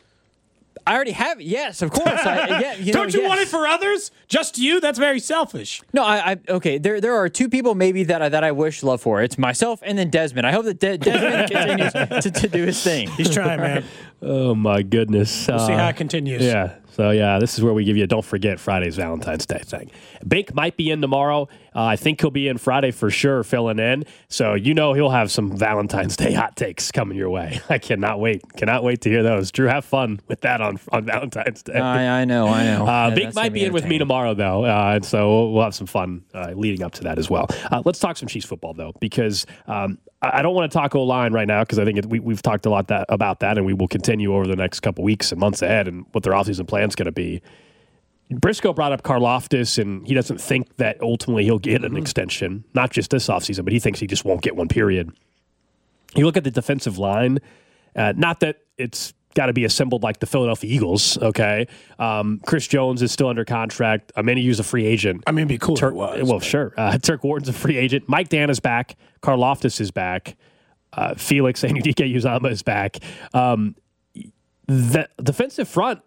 I already have it. Yes, of course. I, yeah, you Don't know, you yes. want it for others? Just you? That's very selfish. No, I, I okay. There, there are two people maybe that I, that I wish love for. It's myself and then Desmond. I hope that De- Desmond continues to, to do his thing. He's trying, man. Oh my goodness. We'll see Uh, how it continues. Yeah. So yeah, this is where we give you a don't forget Friday's Valentine's Day thing. Bake might be in tomorrow. Uh, I think he'll be in Friday for sure, filling in. So you know he'll have some Valentine's Day hot takes coming your way. I cannot wait. Cannot wait to hear those. Drew, have fun with that on on Valentine's Day. I, I know, I know. Uh, Yeah, Bake that's might gonna be in with me entertaining. tomorrow, though, uh, and so we'll, we'll have some fun uh, leading up to that as well. Uh, let's talk some Chiefs football, though, because um, I I don't want to talk O-line right now because I think it, we, we've talked a lot that, about that, and we will continue over the next couple weeks and months ahead and what their offseason plan is going to be. Briscoe brought up Karlaftis, and he doesn't think that ultimately he'll get an extension, not just this offseason, but he thinks he just won't get one, period. You look at the defensive line, uh, not that it's got to be assembled like the Philadelphia Eagles, okay? Um, Chris Jones is still under contract. Amenayu's a free agent. I mean, it'd be cool Turk, if it was. well, sure. Uh, Turk Wharton's a free agent. Mike Dan is back. Karlaftis is back. Uh, Felix Anudike-Uzomah is back. Um, the defensive front,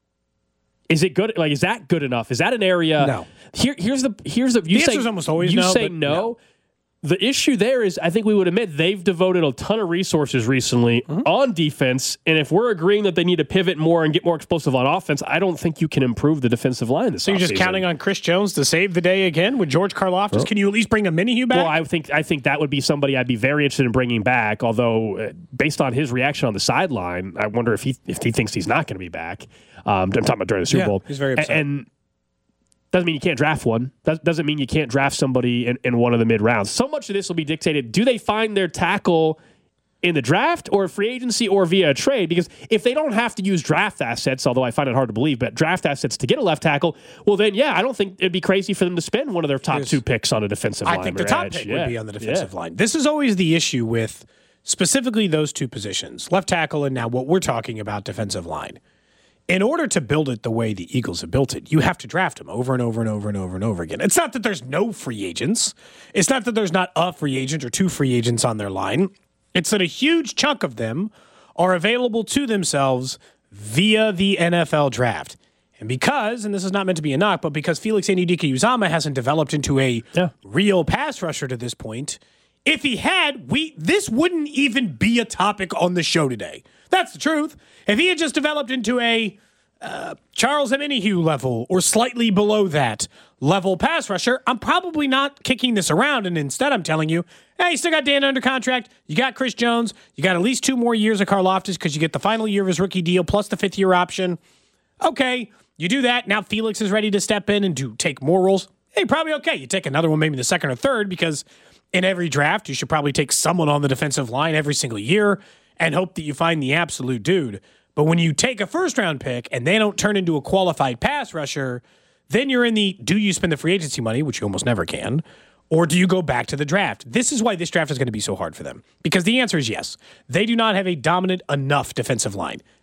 is it good? Like, is that good enough? Is that an area? No. Here, here's the here's the. You The say, answer's almost always you no, say but no. no. The issue there is, I think we would admit they've devoted a ton of resources recently Mm-hmm. on defense, and if we're agreeing that they need to pivot more and get more explosive on offense, I don't think you can improve the defensive line this So you're just offseason. counting on Chris Jones to save the day again with George Karlaftis? Can you at least bring a Amenayu back? Well, I think I think that would be somebody I'd be very interested in bringing back. Although, uh, based on his reaction on the sideline, I wonder if he if he thinks he's not going to be back. Um, I'm talking about during the Super Yeah, Bowl. he's very upset. And, and doesn't mean you can't draft one. That doesn't mean you can't draft somebody in, in one of the mid rounds. So much of this will be dictated. Do they find their tackle in the draft or free agency or via a trade? Because if they don't have to use draft assets, although I find it hard to believe, but draft assets to get a left tackle, well then, yeah, I don't think it'd be crazy for them to spend one of their top There's- two picks on a defensive line. I think the or top edge. pick Yeah. would be on the defensive Yeah. line. This is always the issue with specifically those two positions, left tackle and now what we're talking about, defensive line. In order to build it the way the Eagles have built it, you have to draft them over and over and over and over and over again. It's not that there's no free agents. It's not that there's not a free agent or two free agents on their line. It's that a huge chunk of them are available to themselves via the N F L draft. And because, and this is not meant to be a knock, but because Felix Anudike-Uzomah hasn't developed into a Yeah. real pass rusher to this point, if he had, we this wouldn't even be a topic on the show today. That's the truth. If he had just developed into a uh, Charles Omenihu level or slightly below that level pass rusher, I'm probably not kicking this around. And instead, I'm telling you, hey, you still got Dan under contract. You got Chris Jones. You got at least two more years of Karlaftis because you get the final year of his rookie deal plus the fifth year option. Okay, you do that. Now Felix is ready to step in and do take more roles. Hey, probably okay. You take another one, maybe the second or third, because in every draft, you should probably take someone on the defensive line every single year and hope that you find the absolute dude. But when you take a first round pick and they don't turn into a qualified pass rusher, then you're in the do you spend the free agency money, which you almost never can, or do you go back to the draft? This is why this draft is going to be so hard for them, because the answer is yes. They do not have a dominant enough defensive line.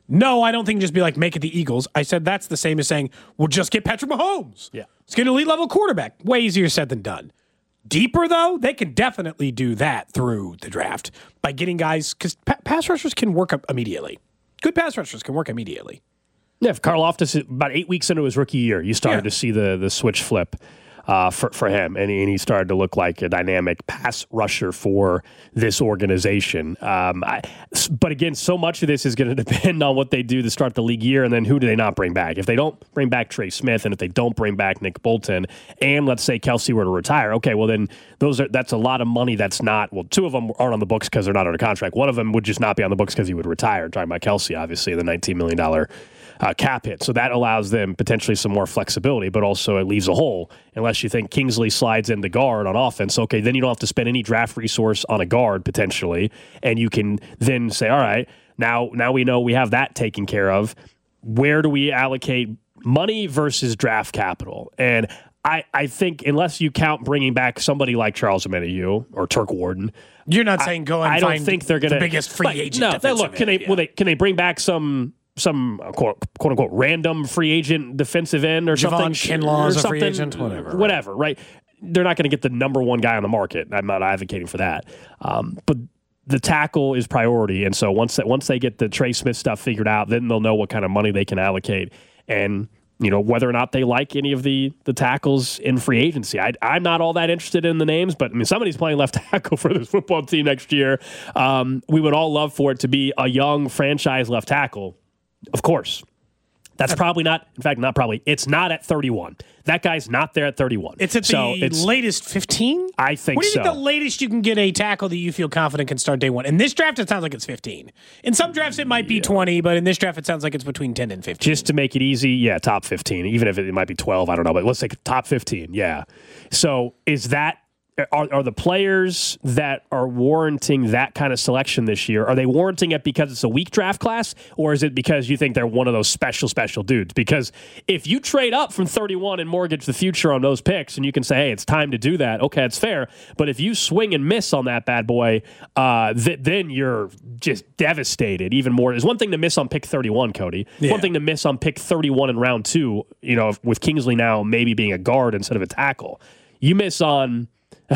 No, I don't think just be like, make it the Eagles. I said that's the same as saying, well, just get Patrick Mahomes. Yeah. Let's get an elite level quarterback. Way easier said than done. Deeper, though, they can definitely do that through the draft by getting guys, because pa- pass rushers can work up immediately. Good pass rushers can work immediately. Yeah, if Karlaftis, about eight weeks into his rookie year, you started Yeah. to see the the switch flip uh, for, for him, and he, and he started to look like a dynamic pass rusher for this organization. Um, I, but again, so much of this is going to depend on what they do to start the league year, and then who do they not bring back? If they don't bring back Trey Smith, and if they don't bring back Nick Bolton, and let's say Kelsey were to retire, okay, well then those are that's a lot of money that's not, well, two of them aren't on the books because they're not under contract. One of them would just not be on the books because he would retire. Talking about Kelsey, obviously, the nineteen million dollars Uh, cap hit. So that allows them potentially some more flexibility, but also it leaves a hole unless you think Kingsley slides into guard on offense. Okay, then you don't have to spend any draft resource on a guard potentially, and you can then say, all right, now now we know we have that taken care of. Where do we allocate money versus draft capital? And I, I think unless you count bringing back somebody like Charles Omenihu or Turk Warden, You're not saying go and I, I don't find think they're going the to biggest free like, agent. No, they, defensive look, can end, they yeah. will they can they bring back some some uh, quote, quote unquote random free agent defensive end or Javon something? Kinlaw or is a something, free agent, whatever, right. Whatever, right? They're not going to get the number one guy on the market. I'm not advocating for that. Um, but the tackle is priority. And so once that, once they get the Trey Smith stuff figured out, then they'll know what kind of money they can allocate. And you know, whether or not they like any of the the tackles in free agency. I, I'm not all that interested in the names, but I mean, somebody's playing left tackle for this football team next year. Um, we would all love for it to be a young franchise left tackle. Of course. That's probably not, in fact, not probably, it's not at thirty-one. That guy's not there at thirty-one. It's at so the it's, latest fifteen? I think so. What do you think the latest you can get a tackle that you feel confident can start day one? In this draft, it sounds like it's fifteen. In some drafts, it might be twenty, but in this draft, it sounds like it's between ten and fifteen. Just to make it easy, yeah, top fifteen. Even if it, it might be twelve, I don't know, but let's say top fifteen, yeah. So is that, Are, are the players that are warranting that kind of selection this year, are they warranting it because it's a weak draft class, or is it because you think they're one of those special, special dudes? Because if you trade up from thirty-one and mortgage the future on those picks, and you can say, hey, it's time to do that, okay, it's fair. But if you swing and miss on that bad boy, uh, th- then you're just devastated even more. There's one thing to miss on pick thirty-one, Cody. Yeah. One thing to miss on pick thirty-one in round two, you know, with Kingsley now maybe being a guard instead of a tackle. You miss on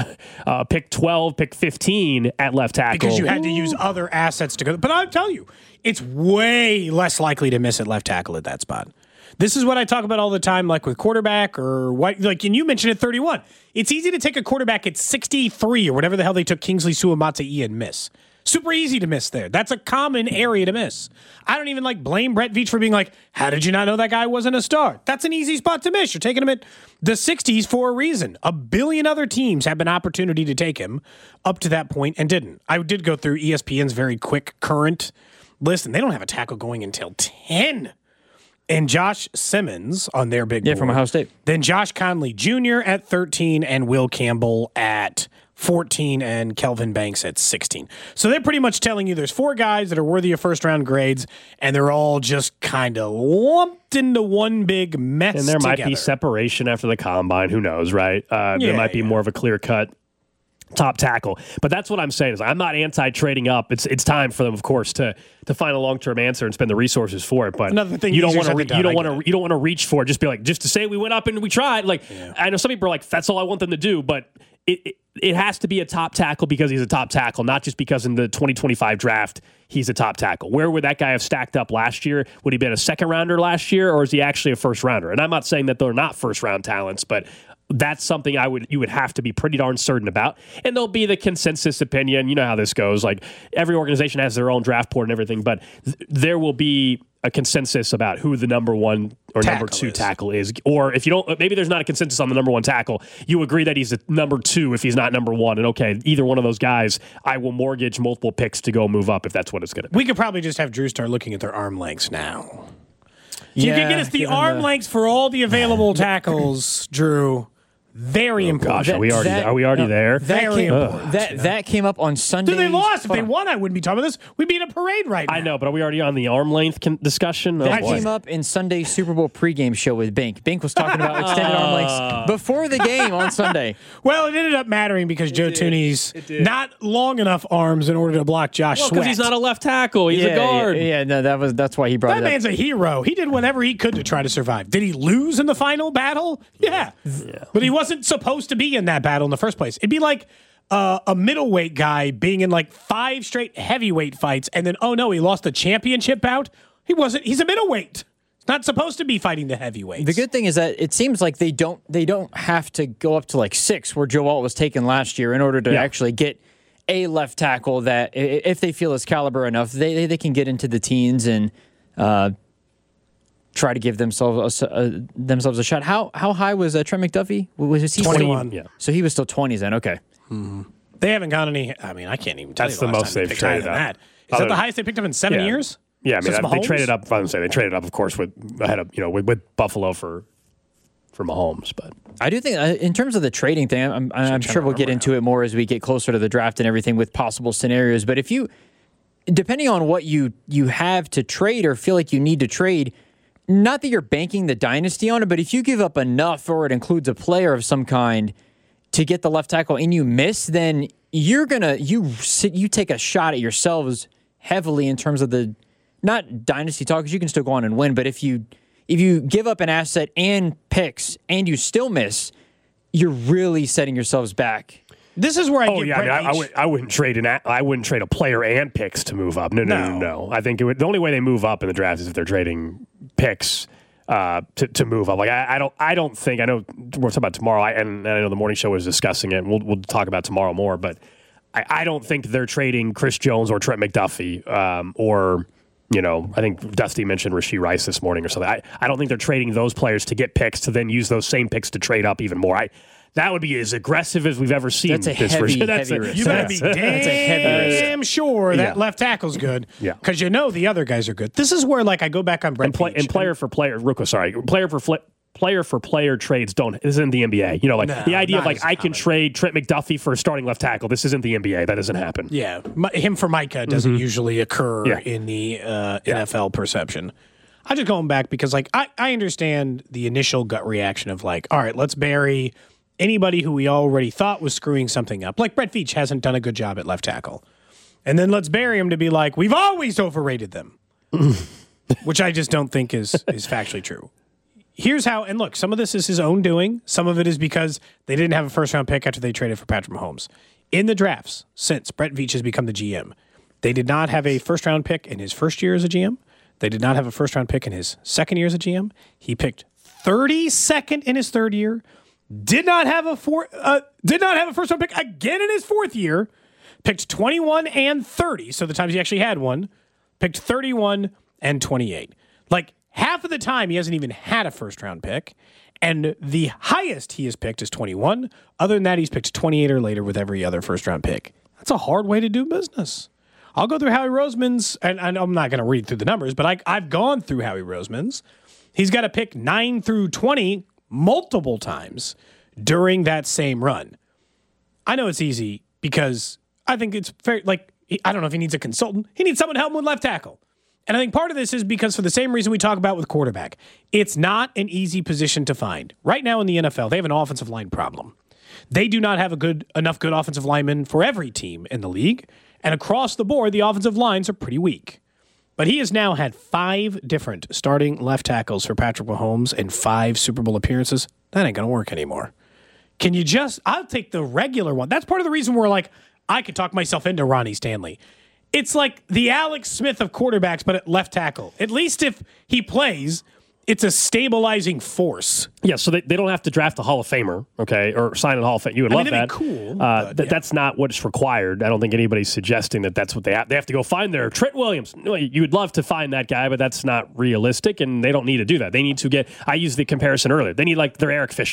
Uh, pick twelve, pick fifteen at left tackle. Because you had to use other assets to go. But I'll tell you, it's way less likely to miss at left tackle at that spot. This is what I talk about all the time, like with quarterback or what, like, and you mentioned at thirty-one. It's easy to take a quarterback at sixty-three or whatever the hell they took Kingsley Suamataia and miss. Super easy to miss there. That's a common area to miss. I don't even like blame Brett Veach for being like, how did you not know that guy wasn't a star? That's an easy spot to miss. You're taking him at the sixties for a reason. A billion other teams have an opportunity to take him up to that point and didn't. I did go through E S P N's very quick current list, and they don't have a tackle going until ten. And Josh Simmons on their big Yeah, board. from Ohio State. Then Josh Conley Junior at thirteen and Will Campbell at fourteen and Kelvin Banks at sixteen. So they're pretty much telling you there's four guys that are worthy of first round grades, and they're all just kind of lumped into one big mess And there might together. be separation after the combine. Who knows, right? Uh, Yeah, there might be yeah. more of a clear cut top tackle. But that's what I'm saying is I'm not anti trading up. It's it's time for them, of course, to to find a long term answer and spend the resources for it. But Another thing you don't easier want to said re- than you done. don't I want get to you don't want to reach for it. Just be like just to say we went up and we tried. Like I know some people are like that's all I want them to do, but it, it it has to be a top tackle because he's a top tackle, not just because in the twenty twenty-five draft he's a top tackle. Where would that guy have stacked up last year? Would he have been a second rounder last year, or is he actually a first rounder? And I'm not saying that they're not first round talents, but that's something I would you would have to be pretty darn certain about. And there'll be the consensus opinion. You know how this goes. Like every organization has their own draft board and everything, but th- there will be a consensus about who the number one or Tackle number two is. tackle is. Or if you don't, maybe there's not a consensus on the number one tackle. You agree that he's a number two if he's not number one. And okay, either one of those guys, I will mortgage multiple picks to go move up if that's what it's going to be. We could probably just have Drew start looking at their arm lengths now. So you Yeah, can get us the given arm the- lengths for all the available tackles, Drew. Very oh, important. Gosh, are we already, That- are we already no, there? That Very came, important. that, that came up on Sunday. Dude, they lost. If they won, I wouldn't be talking about this. We'd be in a parade right now. I know, but are we already on the arm length con- discussion? Oh, That boy. came up in Sunday's Super Bowl pregame show with Bink. Bink was talking about extended arm lengths before the game on Sunday. Well, it ended up mattering because Joe Tooney's not long enough arms in order to block Josh Well, Sweat. because he's not a left tackle. He's yeah, a guard. Yeah, yeah, no, that was that's why he brought That it up. man's a hero. He did whatever he could to try to survive. Did he lose in the final battle? Yeah. yeah. But he wasn't supposed to be in that battle in the first place. It'd be like uh, a middleweight guy being in like five straight heavyweight fights and then, oh no, he lost the championship bout. He wasn't. He's a middleweight. He's not supposed to be fighting the heavyweights. The good thing is that it seems like they don't they don't have to go up to like six where Joe Alt was taken last year in order to Yeah. actually get a left tackle that i- if they feel is caliber enough, they they, they can get into the teens and uh, try to give themselves a, uh, themselves a shot. How how high was uh, Trent McDuffie? Was he still- twenty-one. Yeah. So he was still twenties then. Okay. They haven't gone any. I mean, I can't even tell That's you the last most time they they've picked higher traded than up. that. Is Other- that the highest they picked up in seven Yeah. years? Yeah, I mean, Since I- they Mahomes? traded up. I was say they traded up, of course, with ahead of you know with, with Buffalo for for Mahomes, but I do think, uh, in terms of the trading thing, I'm, I'm sure we'll get into it more as we get closer to the draft and everything with possible scenarios. But if you, depending on what you you have to trade or feel like you need to trade, not that you're banking the dynasty on it, but if you give up enough or it includes a player of some kind to get the left tackle and you miss, then you're gonna you sit- you take a shot at yourselves heavily in terms of the not dynasty talk, because you can still go on and win, but if you if you give up an asset and picks and you still miss, you're really setting yourselves back. This is where I oh get yeah, I, mean, Brett I, I, Veach- would, I wouldn't trade an a- I wouldn't trade a player and picks to move up. No, no, no, no. No. no. I think it would, the only way they move up in the draft is if they're trading picks uh, to to move up. Like I, I don't I don't think I know we're talking about tomorrow, I, and I know the morning show was discussing it. And we'll we'll talk about tomorrow more, but I, I don't think they're trading Chris Jones or Trent McDuffie um, or. You know, I think Dusty mentioned Rashee Rice this morning or something. I, I don't think they're trading those players to get picks to then use those same picks to trade up even more. I that would be as aggressive as we've ever seen. That's a this heavy, version. That's heavy a, risk. You better be That's a heavy risk. damn sure that Yeah. left tackle's good. Yeah. Because you know the other guys are good. This is where, like, I go back on Brett and, play, Veach. and player for player, Ruko, sorry, player for fl- player for player trades don't. This isn't the N B A. You know, like No, the idea of not like as I can common. trade Trent McDuffie for a starting left tackle. This isn't the N B A. That doesn't happen. Yeah, M- him for Micah doesn't usually occur Yeah. in the uh, N F L perception. I just going back because, like, I, I understand the initial gut reaction of like, all right, let's bury anybody who we already thought was screwing something up. Like Brett Veach hasn't done a good job at left tackle, and then let's bury him to be like, we've always overrated them, which I just don't think is is factually true. Here's how, and look, some of this is his own doing. Some of it is because they didn't have a first round pick after they traded for Patrick Mahomes. In the drafts, since Brett Veach has become the G M, they did not have a first round pick in his first year as a G M. They did not have a first round pick in his second year as a G M. He picked thirty-second in his third year. Did not have a four, uh, did not have a first round pick again in his fourth year. Picked twenty-one and thirty, so the times he actually had one. Picked thirty-one and twenty-eight. Like, half of the time, he hasn't even had a first-round pick, and the highest he has picked is twenty-one. Other than that, he's picked twenty-eight or later with every other first-round pick. That's a hard way to do business. I'll go through Howie Roseman's, and, and I'm not going to read through the numbers, but I, I've gone through Howie Roseman's. He's got to pick nine through twenty multiple times during that same run. I know it's easy because I think it's fair. Like, I don't know if he needs a consultant. He needs someone to help him with left tackle. And I think part of this is because for the same reason we talk about with quarterback, it's not an easy position to find. Right now in the N F L, they have an offensive line problem. They do not have a good enough good offensive linemen for every team in the league. And across the board, the offensive lines are pretty weak. But he has now had five different starting left tackles for Patrick Mahomes and five Super Bowl appearances. That ain't going to work anymore. Can you just, I'll take the regular one. That's part of the reason we're like, I could talk myself into Ronnie Stanley. It's like the Alex Smith of quarterbacks, but at left tackle. At least if he plays, it's a stabilizing force. Yeah, so they, they don't have to draft a Hall of Famer, okay, or sign a Hall of Fame. You would I love mean, that. that'd be cool, Uh, but, th- yeah. That's not what's required. I don't think anybody's suggesting that that's what they have. They have to go find their Trent Williams. No, you would love to find that guy, but that's not realistic, and they don't need to do that. They need to get, I used the comparison earlier, they need like their Eric Fisher,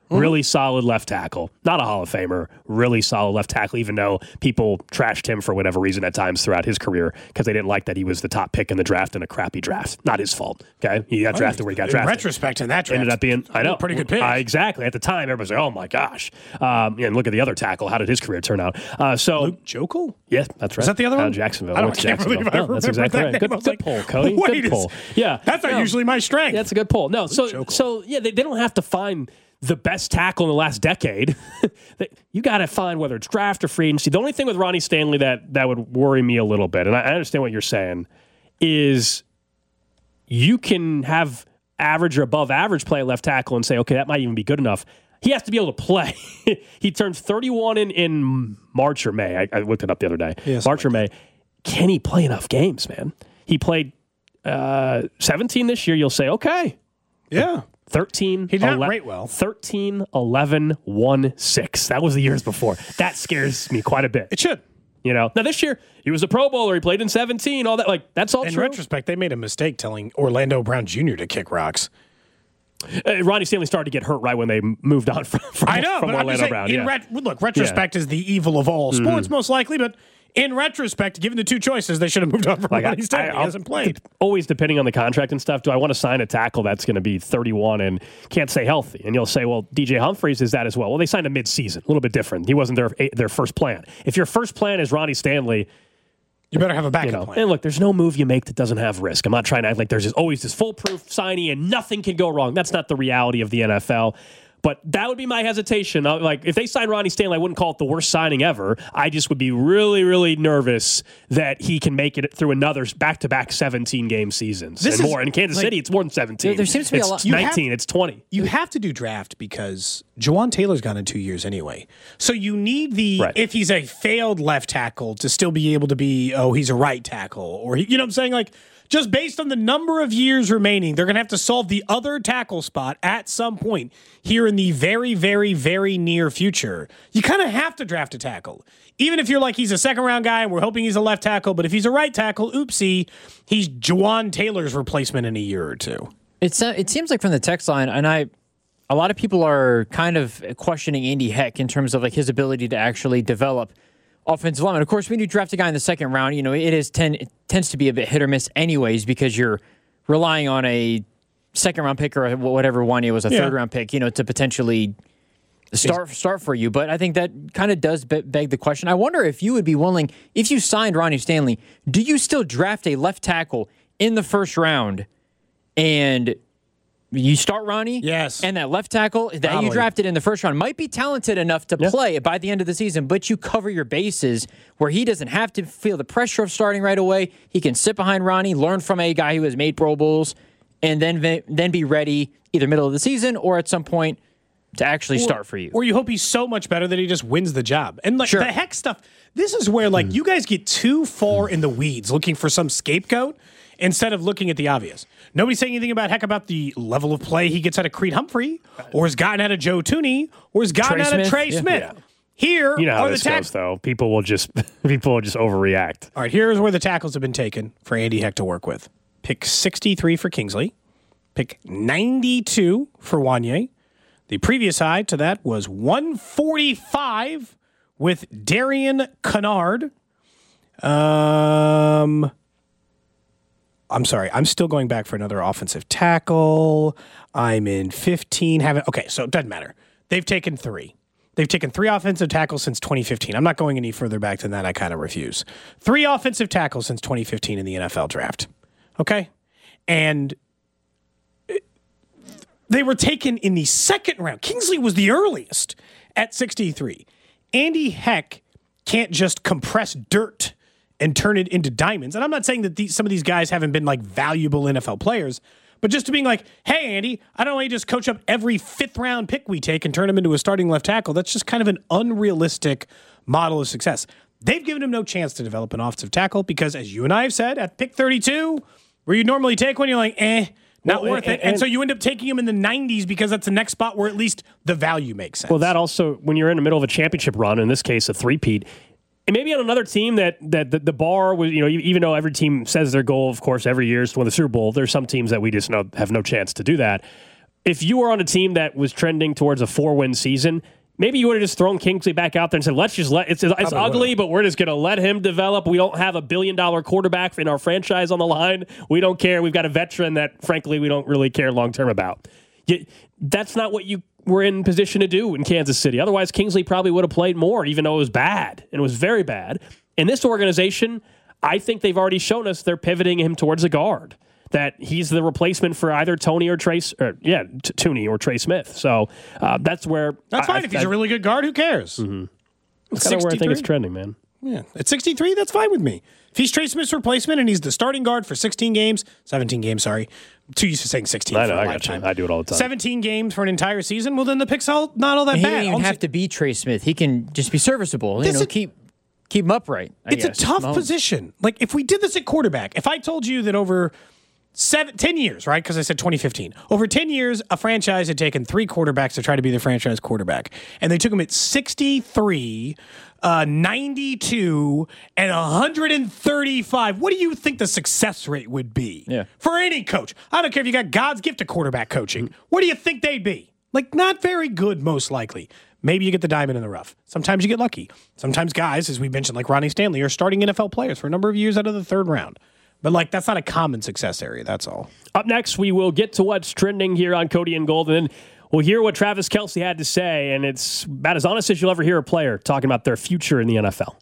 Mm-hmm. Really solid left tackle. Not a Hall of Famer. Really solid left tackle, even though people trashed him for whatever reason at times throughout his career because they didn't like that he was the top pick in the draft in a crappy draft. Not his fault. Okay, he got drafted where he got in drafted. In retrospect, in that draft, ended up being I know a pretty good pick. Uh, exactly. At the time, everybody's like, "Oh my gosh!" Um, and look at the other tackle. How did his career turn out? Uh, so Luke Jokel? Yeah, that's right. Is that the other one? Uh, Jacksonville. I don't Went to can't Jacksonville. believe I No, that's remember exactly that right. name. Good, I was good like, pull, Cody. wait Good a pull. s- Yeah, That's not No. usually my strength. That's a good pull. No, so Jokel. so yeah, they, they don't have to find the best tackle in the last decade. You got to find whether it's draft or free agency. The only thing with Ronnie Stanley that that would worry me a little bit, and I, I understand what you're saying, is you can have average or above average play at left tackle and say, okay, that might even be good enough. He has to be able to play. He turns thirty-one in, in March or May. I, I looked it up the other day. Yeah, March or like May. Can he play enough games, man? He played uh, seventeen this year. You'll say, okay. Yeah. thirteen, He did not ele- rate well. thirteen, eleven, one, six. That was the years before. That scares me quite a bit. It should. You know, now this year he was a Pro Bowler. He played in seventeen. All that, like that's all In true. retrospect, they made a mistake telling Orlando Brown Junior to kick rocks. Uh, Ronnie Stanley started to get hurt right when they moved on from, from, I know, from but I'm Orlando just saying, Brown. in Yeah. ret- look, retrospect is the evil of all sports, most likely, but in retrospect, given the two choices, they should have moved on from Like, Ronnie I- Stanley. I- He I'll- hasn't played. Always depending on the contract and stuff. Do I want to sign a tackle that's going to be thirty-one and can't stay healthy? And you'll say, well, D J Humphries is that as well. Well, they signed a mid-season, a little bit different. He wasn't their their first plan. If your first plan is Ronnie Stanley, You better have a backup you know, plan. and look, there's no move you make that doesn't have risk. I'm not trying to act like there's just always this foolproof signing and nothing can go wrong. That's not the reality of the N F L. But that would be my hesitation. Uh, Like if they signed Ronnie Stanley, I wouldn't call it the worst signing ever. I just would be really, really nervous that he can make it through another back-to-back seventeen game seasons This and is, more. In Kansas like- City, it's more than seventeen. There- there seems to be a it's lot- You have- nineteen. It's twenty. You have to do draft because Jawan Taylor's gone in two years anyway. So you need the, Right. if he's a failed left tackle, to still be able to be, oh, he's a right tackle. Or, he, you know what I'm saying? Like, just based on the number of years remaining, they're going to have to solve the other tackle spot at some point here in the very, very, very near future. You kind of have to draft a tackle. Even if you're like, he's a second round guy and we're hoping he's a left tackle, but if he's a right tackle, oopsie, he's Jawan Taylor's replacement in a year or two. It's uh, it seems like from the text line, and I, a lot of people are kind of questioning Andy Heck in terms of like his ability to actually develop offensive linemen. Of course, when you draft a guy in the second round, you know it is ten, it tends to be a bit hit or miss, anyways, because you're relying on a second round pick or whatever one it was a Yeah. third round pick, you know, to potentially start start for you. But I think that kind of does be- beg the question. I wonder if you would be willing, if you signed Ronnie Stanley, do you still draft a left tackle in the first round? And you start Ronnie, Yes. and that left tackle that Probably. you drafted in the first round might be talented enough to play by the end of the season, but you cover your bases where he doesn't have to feel the pressure of starting right away. He can sit behind Ronnie, learn from a guy who has made Pro Bowls, and then then be ready either middle of the season or at some point to actually start for you. Or you hope he's so much better that he just wins the job. And like Sure. the Heck stuff, this is where like you guys get too far in the weeds looking for some scapegoat instead of looking at the obvious. Nobody's saying anything about Heck about the level of play he gets out of Creed Humphrey, or has gotten out of Joe Tooney, or has gotten Trey out of Smith? Trey Yeah. Smith. Yeah. Here You know how are the this goes, tackles. though. People will just people will just overreact. All right, here's where the tackles have been taken for Andy Heck to work with. Pick sixty-three for Kingsley. Pick ninety-two for Wanye. The previous high to that was one forty-five with Darian Kennard. Um, I'm sorry. I'm still going back for another offensive tackle. I'm in fifteen. Haven't okay, so it doesn't matter. They've taken three. They've taken three offensive tackles since twenty fifteen. I'm not going any further back than that. I kind of refuse. Three offensive tackles since twenty fifteen in the N F L draft. Okay? And they were taken in the second round. Kingsley was the earliest at sixty-three. Andy Heck can't just compress dirt and turn it into diamonds. And I'm not saying that these, some of these guys haven't been like valuable N F L players, but just to being like, hey, Andy, I don't want you to just coach up every fifth round pick we take and turn him into a starting left tackle. That's just kind of an unrealistic model of success. They've given him no chance to develop an offensive tackle because, as you and I have said, at pick thirty-two, where you normally take one, you're like, eh, not Well, worth and- it. And, and- so you end up taking him in the nineties because that's the next spot where at least the value makes sense. Well, that also, when you're in the middle of a championship run, in this case, a three-peat, and maybe on another team that that the, the bar was, you know, even though every team says their goal, of course, every year is to win the Super Bowl, there's some teams that we just know have no chance to do that. if you were on a team that was trending towards a four-win season, maybe you would have just thrown Kingsley back out there and said, let's just let, it's, it's ugly, but we're just going to let him develop. We don't have a billion-dollar quarterback in our franchise on the line. We don't care. We've got a veteran that, frankly, we don't really care long-term about. You, that's not what you were in position to do in Kansas City. Otherwise, Kingsley probably would have played more, even though it was bad, and it was very bad. In this organization, I think they've already shown us they're pivoting him towards a guard, that he's the replacement for either Tony or Trace, or yeah, T- Tooney or Trey Smith. So uh, that's where that's fine. I, if he's I, a really good guard, who cares? Mm-hmm. That's kind of where I think it's trending, man. Yeah, at sixty-three, that's fine with me. If he's Trey Smith's replacement and he's the starting guard for sixteen games, seventeen games, sorry. Too used to saying sixteen. I know, for a I lifetime. got you. I do it all the time. seventeen games for an entire season. Well, then the pick's all not all that he bad. He doesn't even Honestly, have to be Trey Smith. He can just be serviceable. You know, a, keep keep him upright. I it's guess. a tough Mahomes. position. Like if we did this at quarterback, if I told you that over seven, ten years, right? Because I said twenty fifteen. Over ten years, a franchise had taken three quarterbacks to try to be the franchise quarterback. And they took them at sixty-three, uh, ninety-two, and one hundred thirty-five. What do you think the success rate would be yeah. for any coach? I don't care if you got God's gift of quarterback coaching. What do you think they'd be? Like, not very good, most likely. Maybe you get the diamond in the rough. Sometimes you get lucky. Sometimes guys, as we mentioned, like Ronnie Stanley, are starting N F L players for a number of years out of the third round. But, like, that's not a common success area. That's all. Up next, we will get to what's trending here on Cody and Gold, and then we'll hear what Travis Kelce had to say, and it's about as honest as you'll ever hear a player talking about their future in the N F L.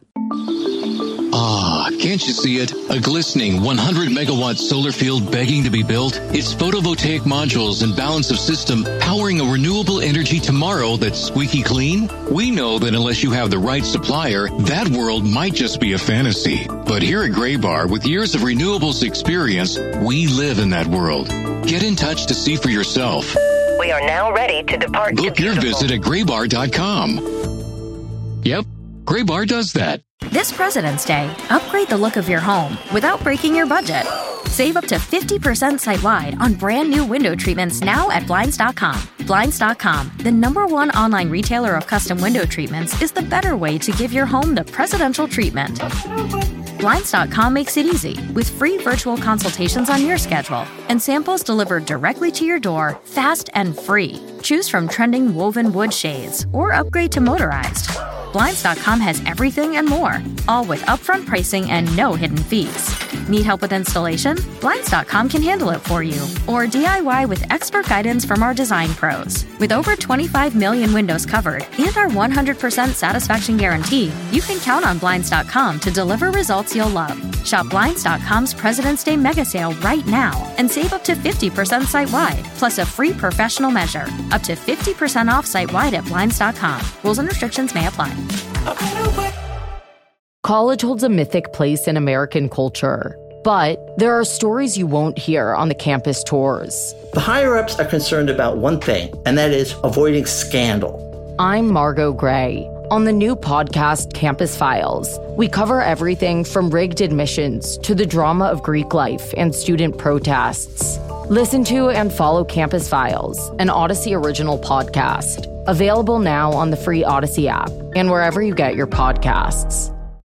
Ah, can't you see it? A glistening one hundred megawatt solar field begging to be built? It's photovoltaic modules and balance of system powering a renewable energy tomorrow that's squeaky clean? We know that unless you have the right supplier, that world might just be a fantasy. But here at Graybar, with years of renewables experience, we live in that world. Get in touch to see for yourself. We are now ready to depart. Book your visit at graybar dot com. Yep, Graybar does that. This President's Day, upgrade the look of your home without breaking your budget. Save up to fifty percent site-wide on brand new window treatments now at Blinds dot com. Blinds dot com, the number one online retailer of custom window treatments, is the better way to give your home the presidential treatment. Blinds dot com makes it easy with free virtual consultations on your schedule and samples delivered directly to your door, fast and free. Choose from trending woven wood shades or upgrade to motorized. Blinds dot com has everything and more, all with upfront pricing and no hidden fees. Need help with installation? Blinds dot com can handle it for you. Or D I Y with expert guidance from our design pros. With over twenty-five million windows covered and our one hundred percent satisfaction guarantee, you can count on Blinds dot com to deliver results you'll love. Shop Blinds dot com's President's Day mega sale right now and save up to fifty percent site-wide, plus a free professional measure. Up to fifty percent off site-wide at Blinds dot com. Rules and restrictions may apply. College holds a mythic place in American culture, but there are stories you won't hear on the campus tours. The higher-ups are concerned about one thing, and that is avoiding scandal. I'm Margot Gray. On the new podcast, Campus Files, we cover everything from rigged admissions to the drama of Greek life and student protests. Listen to and follow Campus Files, an Odyssey original podcast. Available now on the free Odyssey app and wherever you get your podcasts.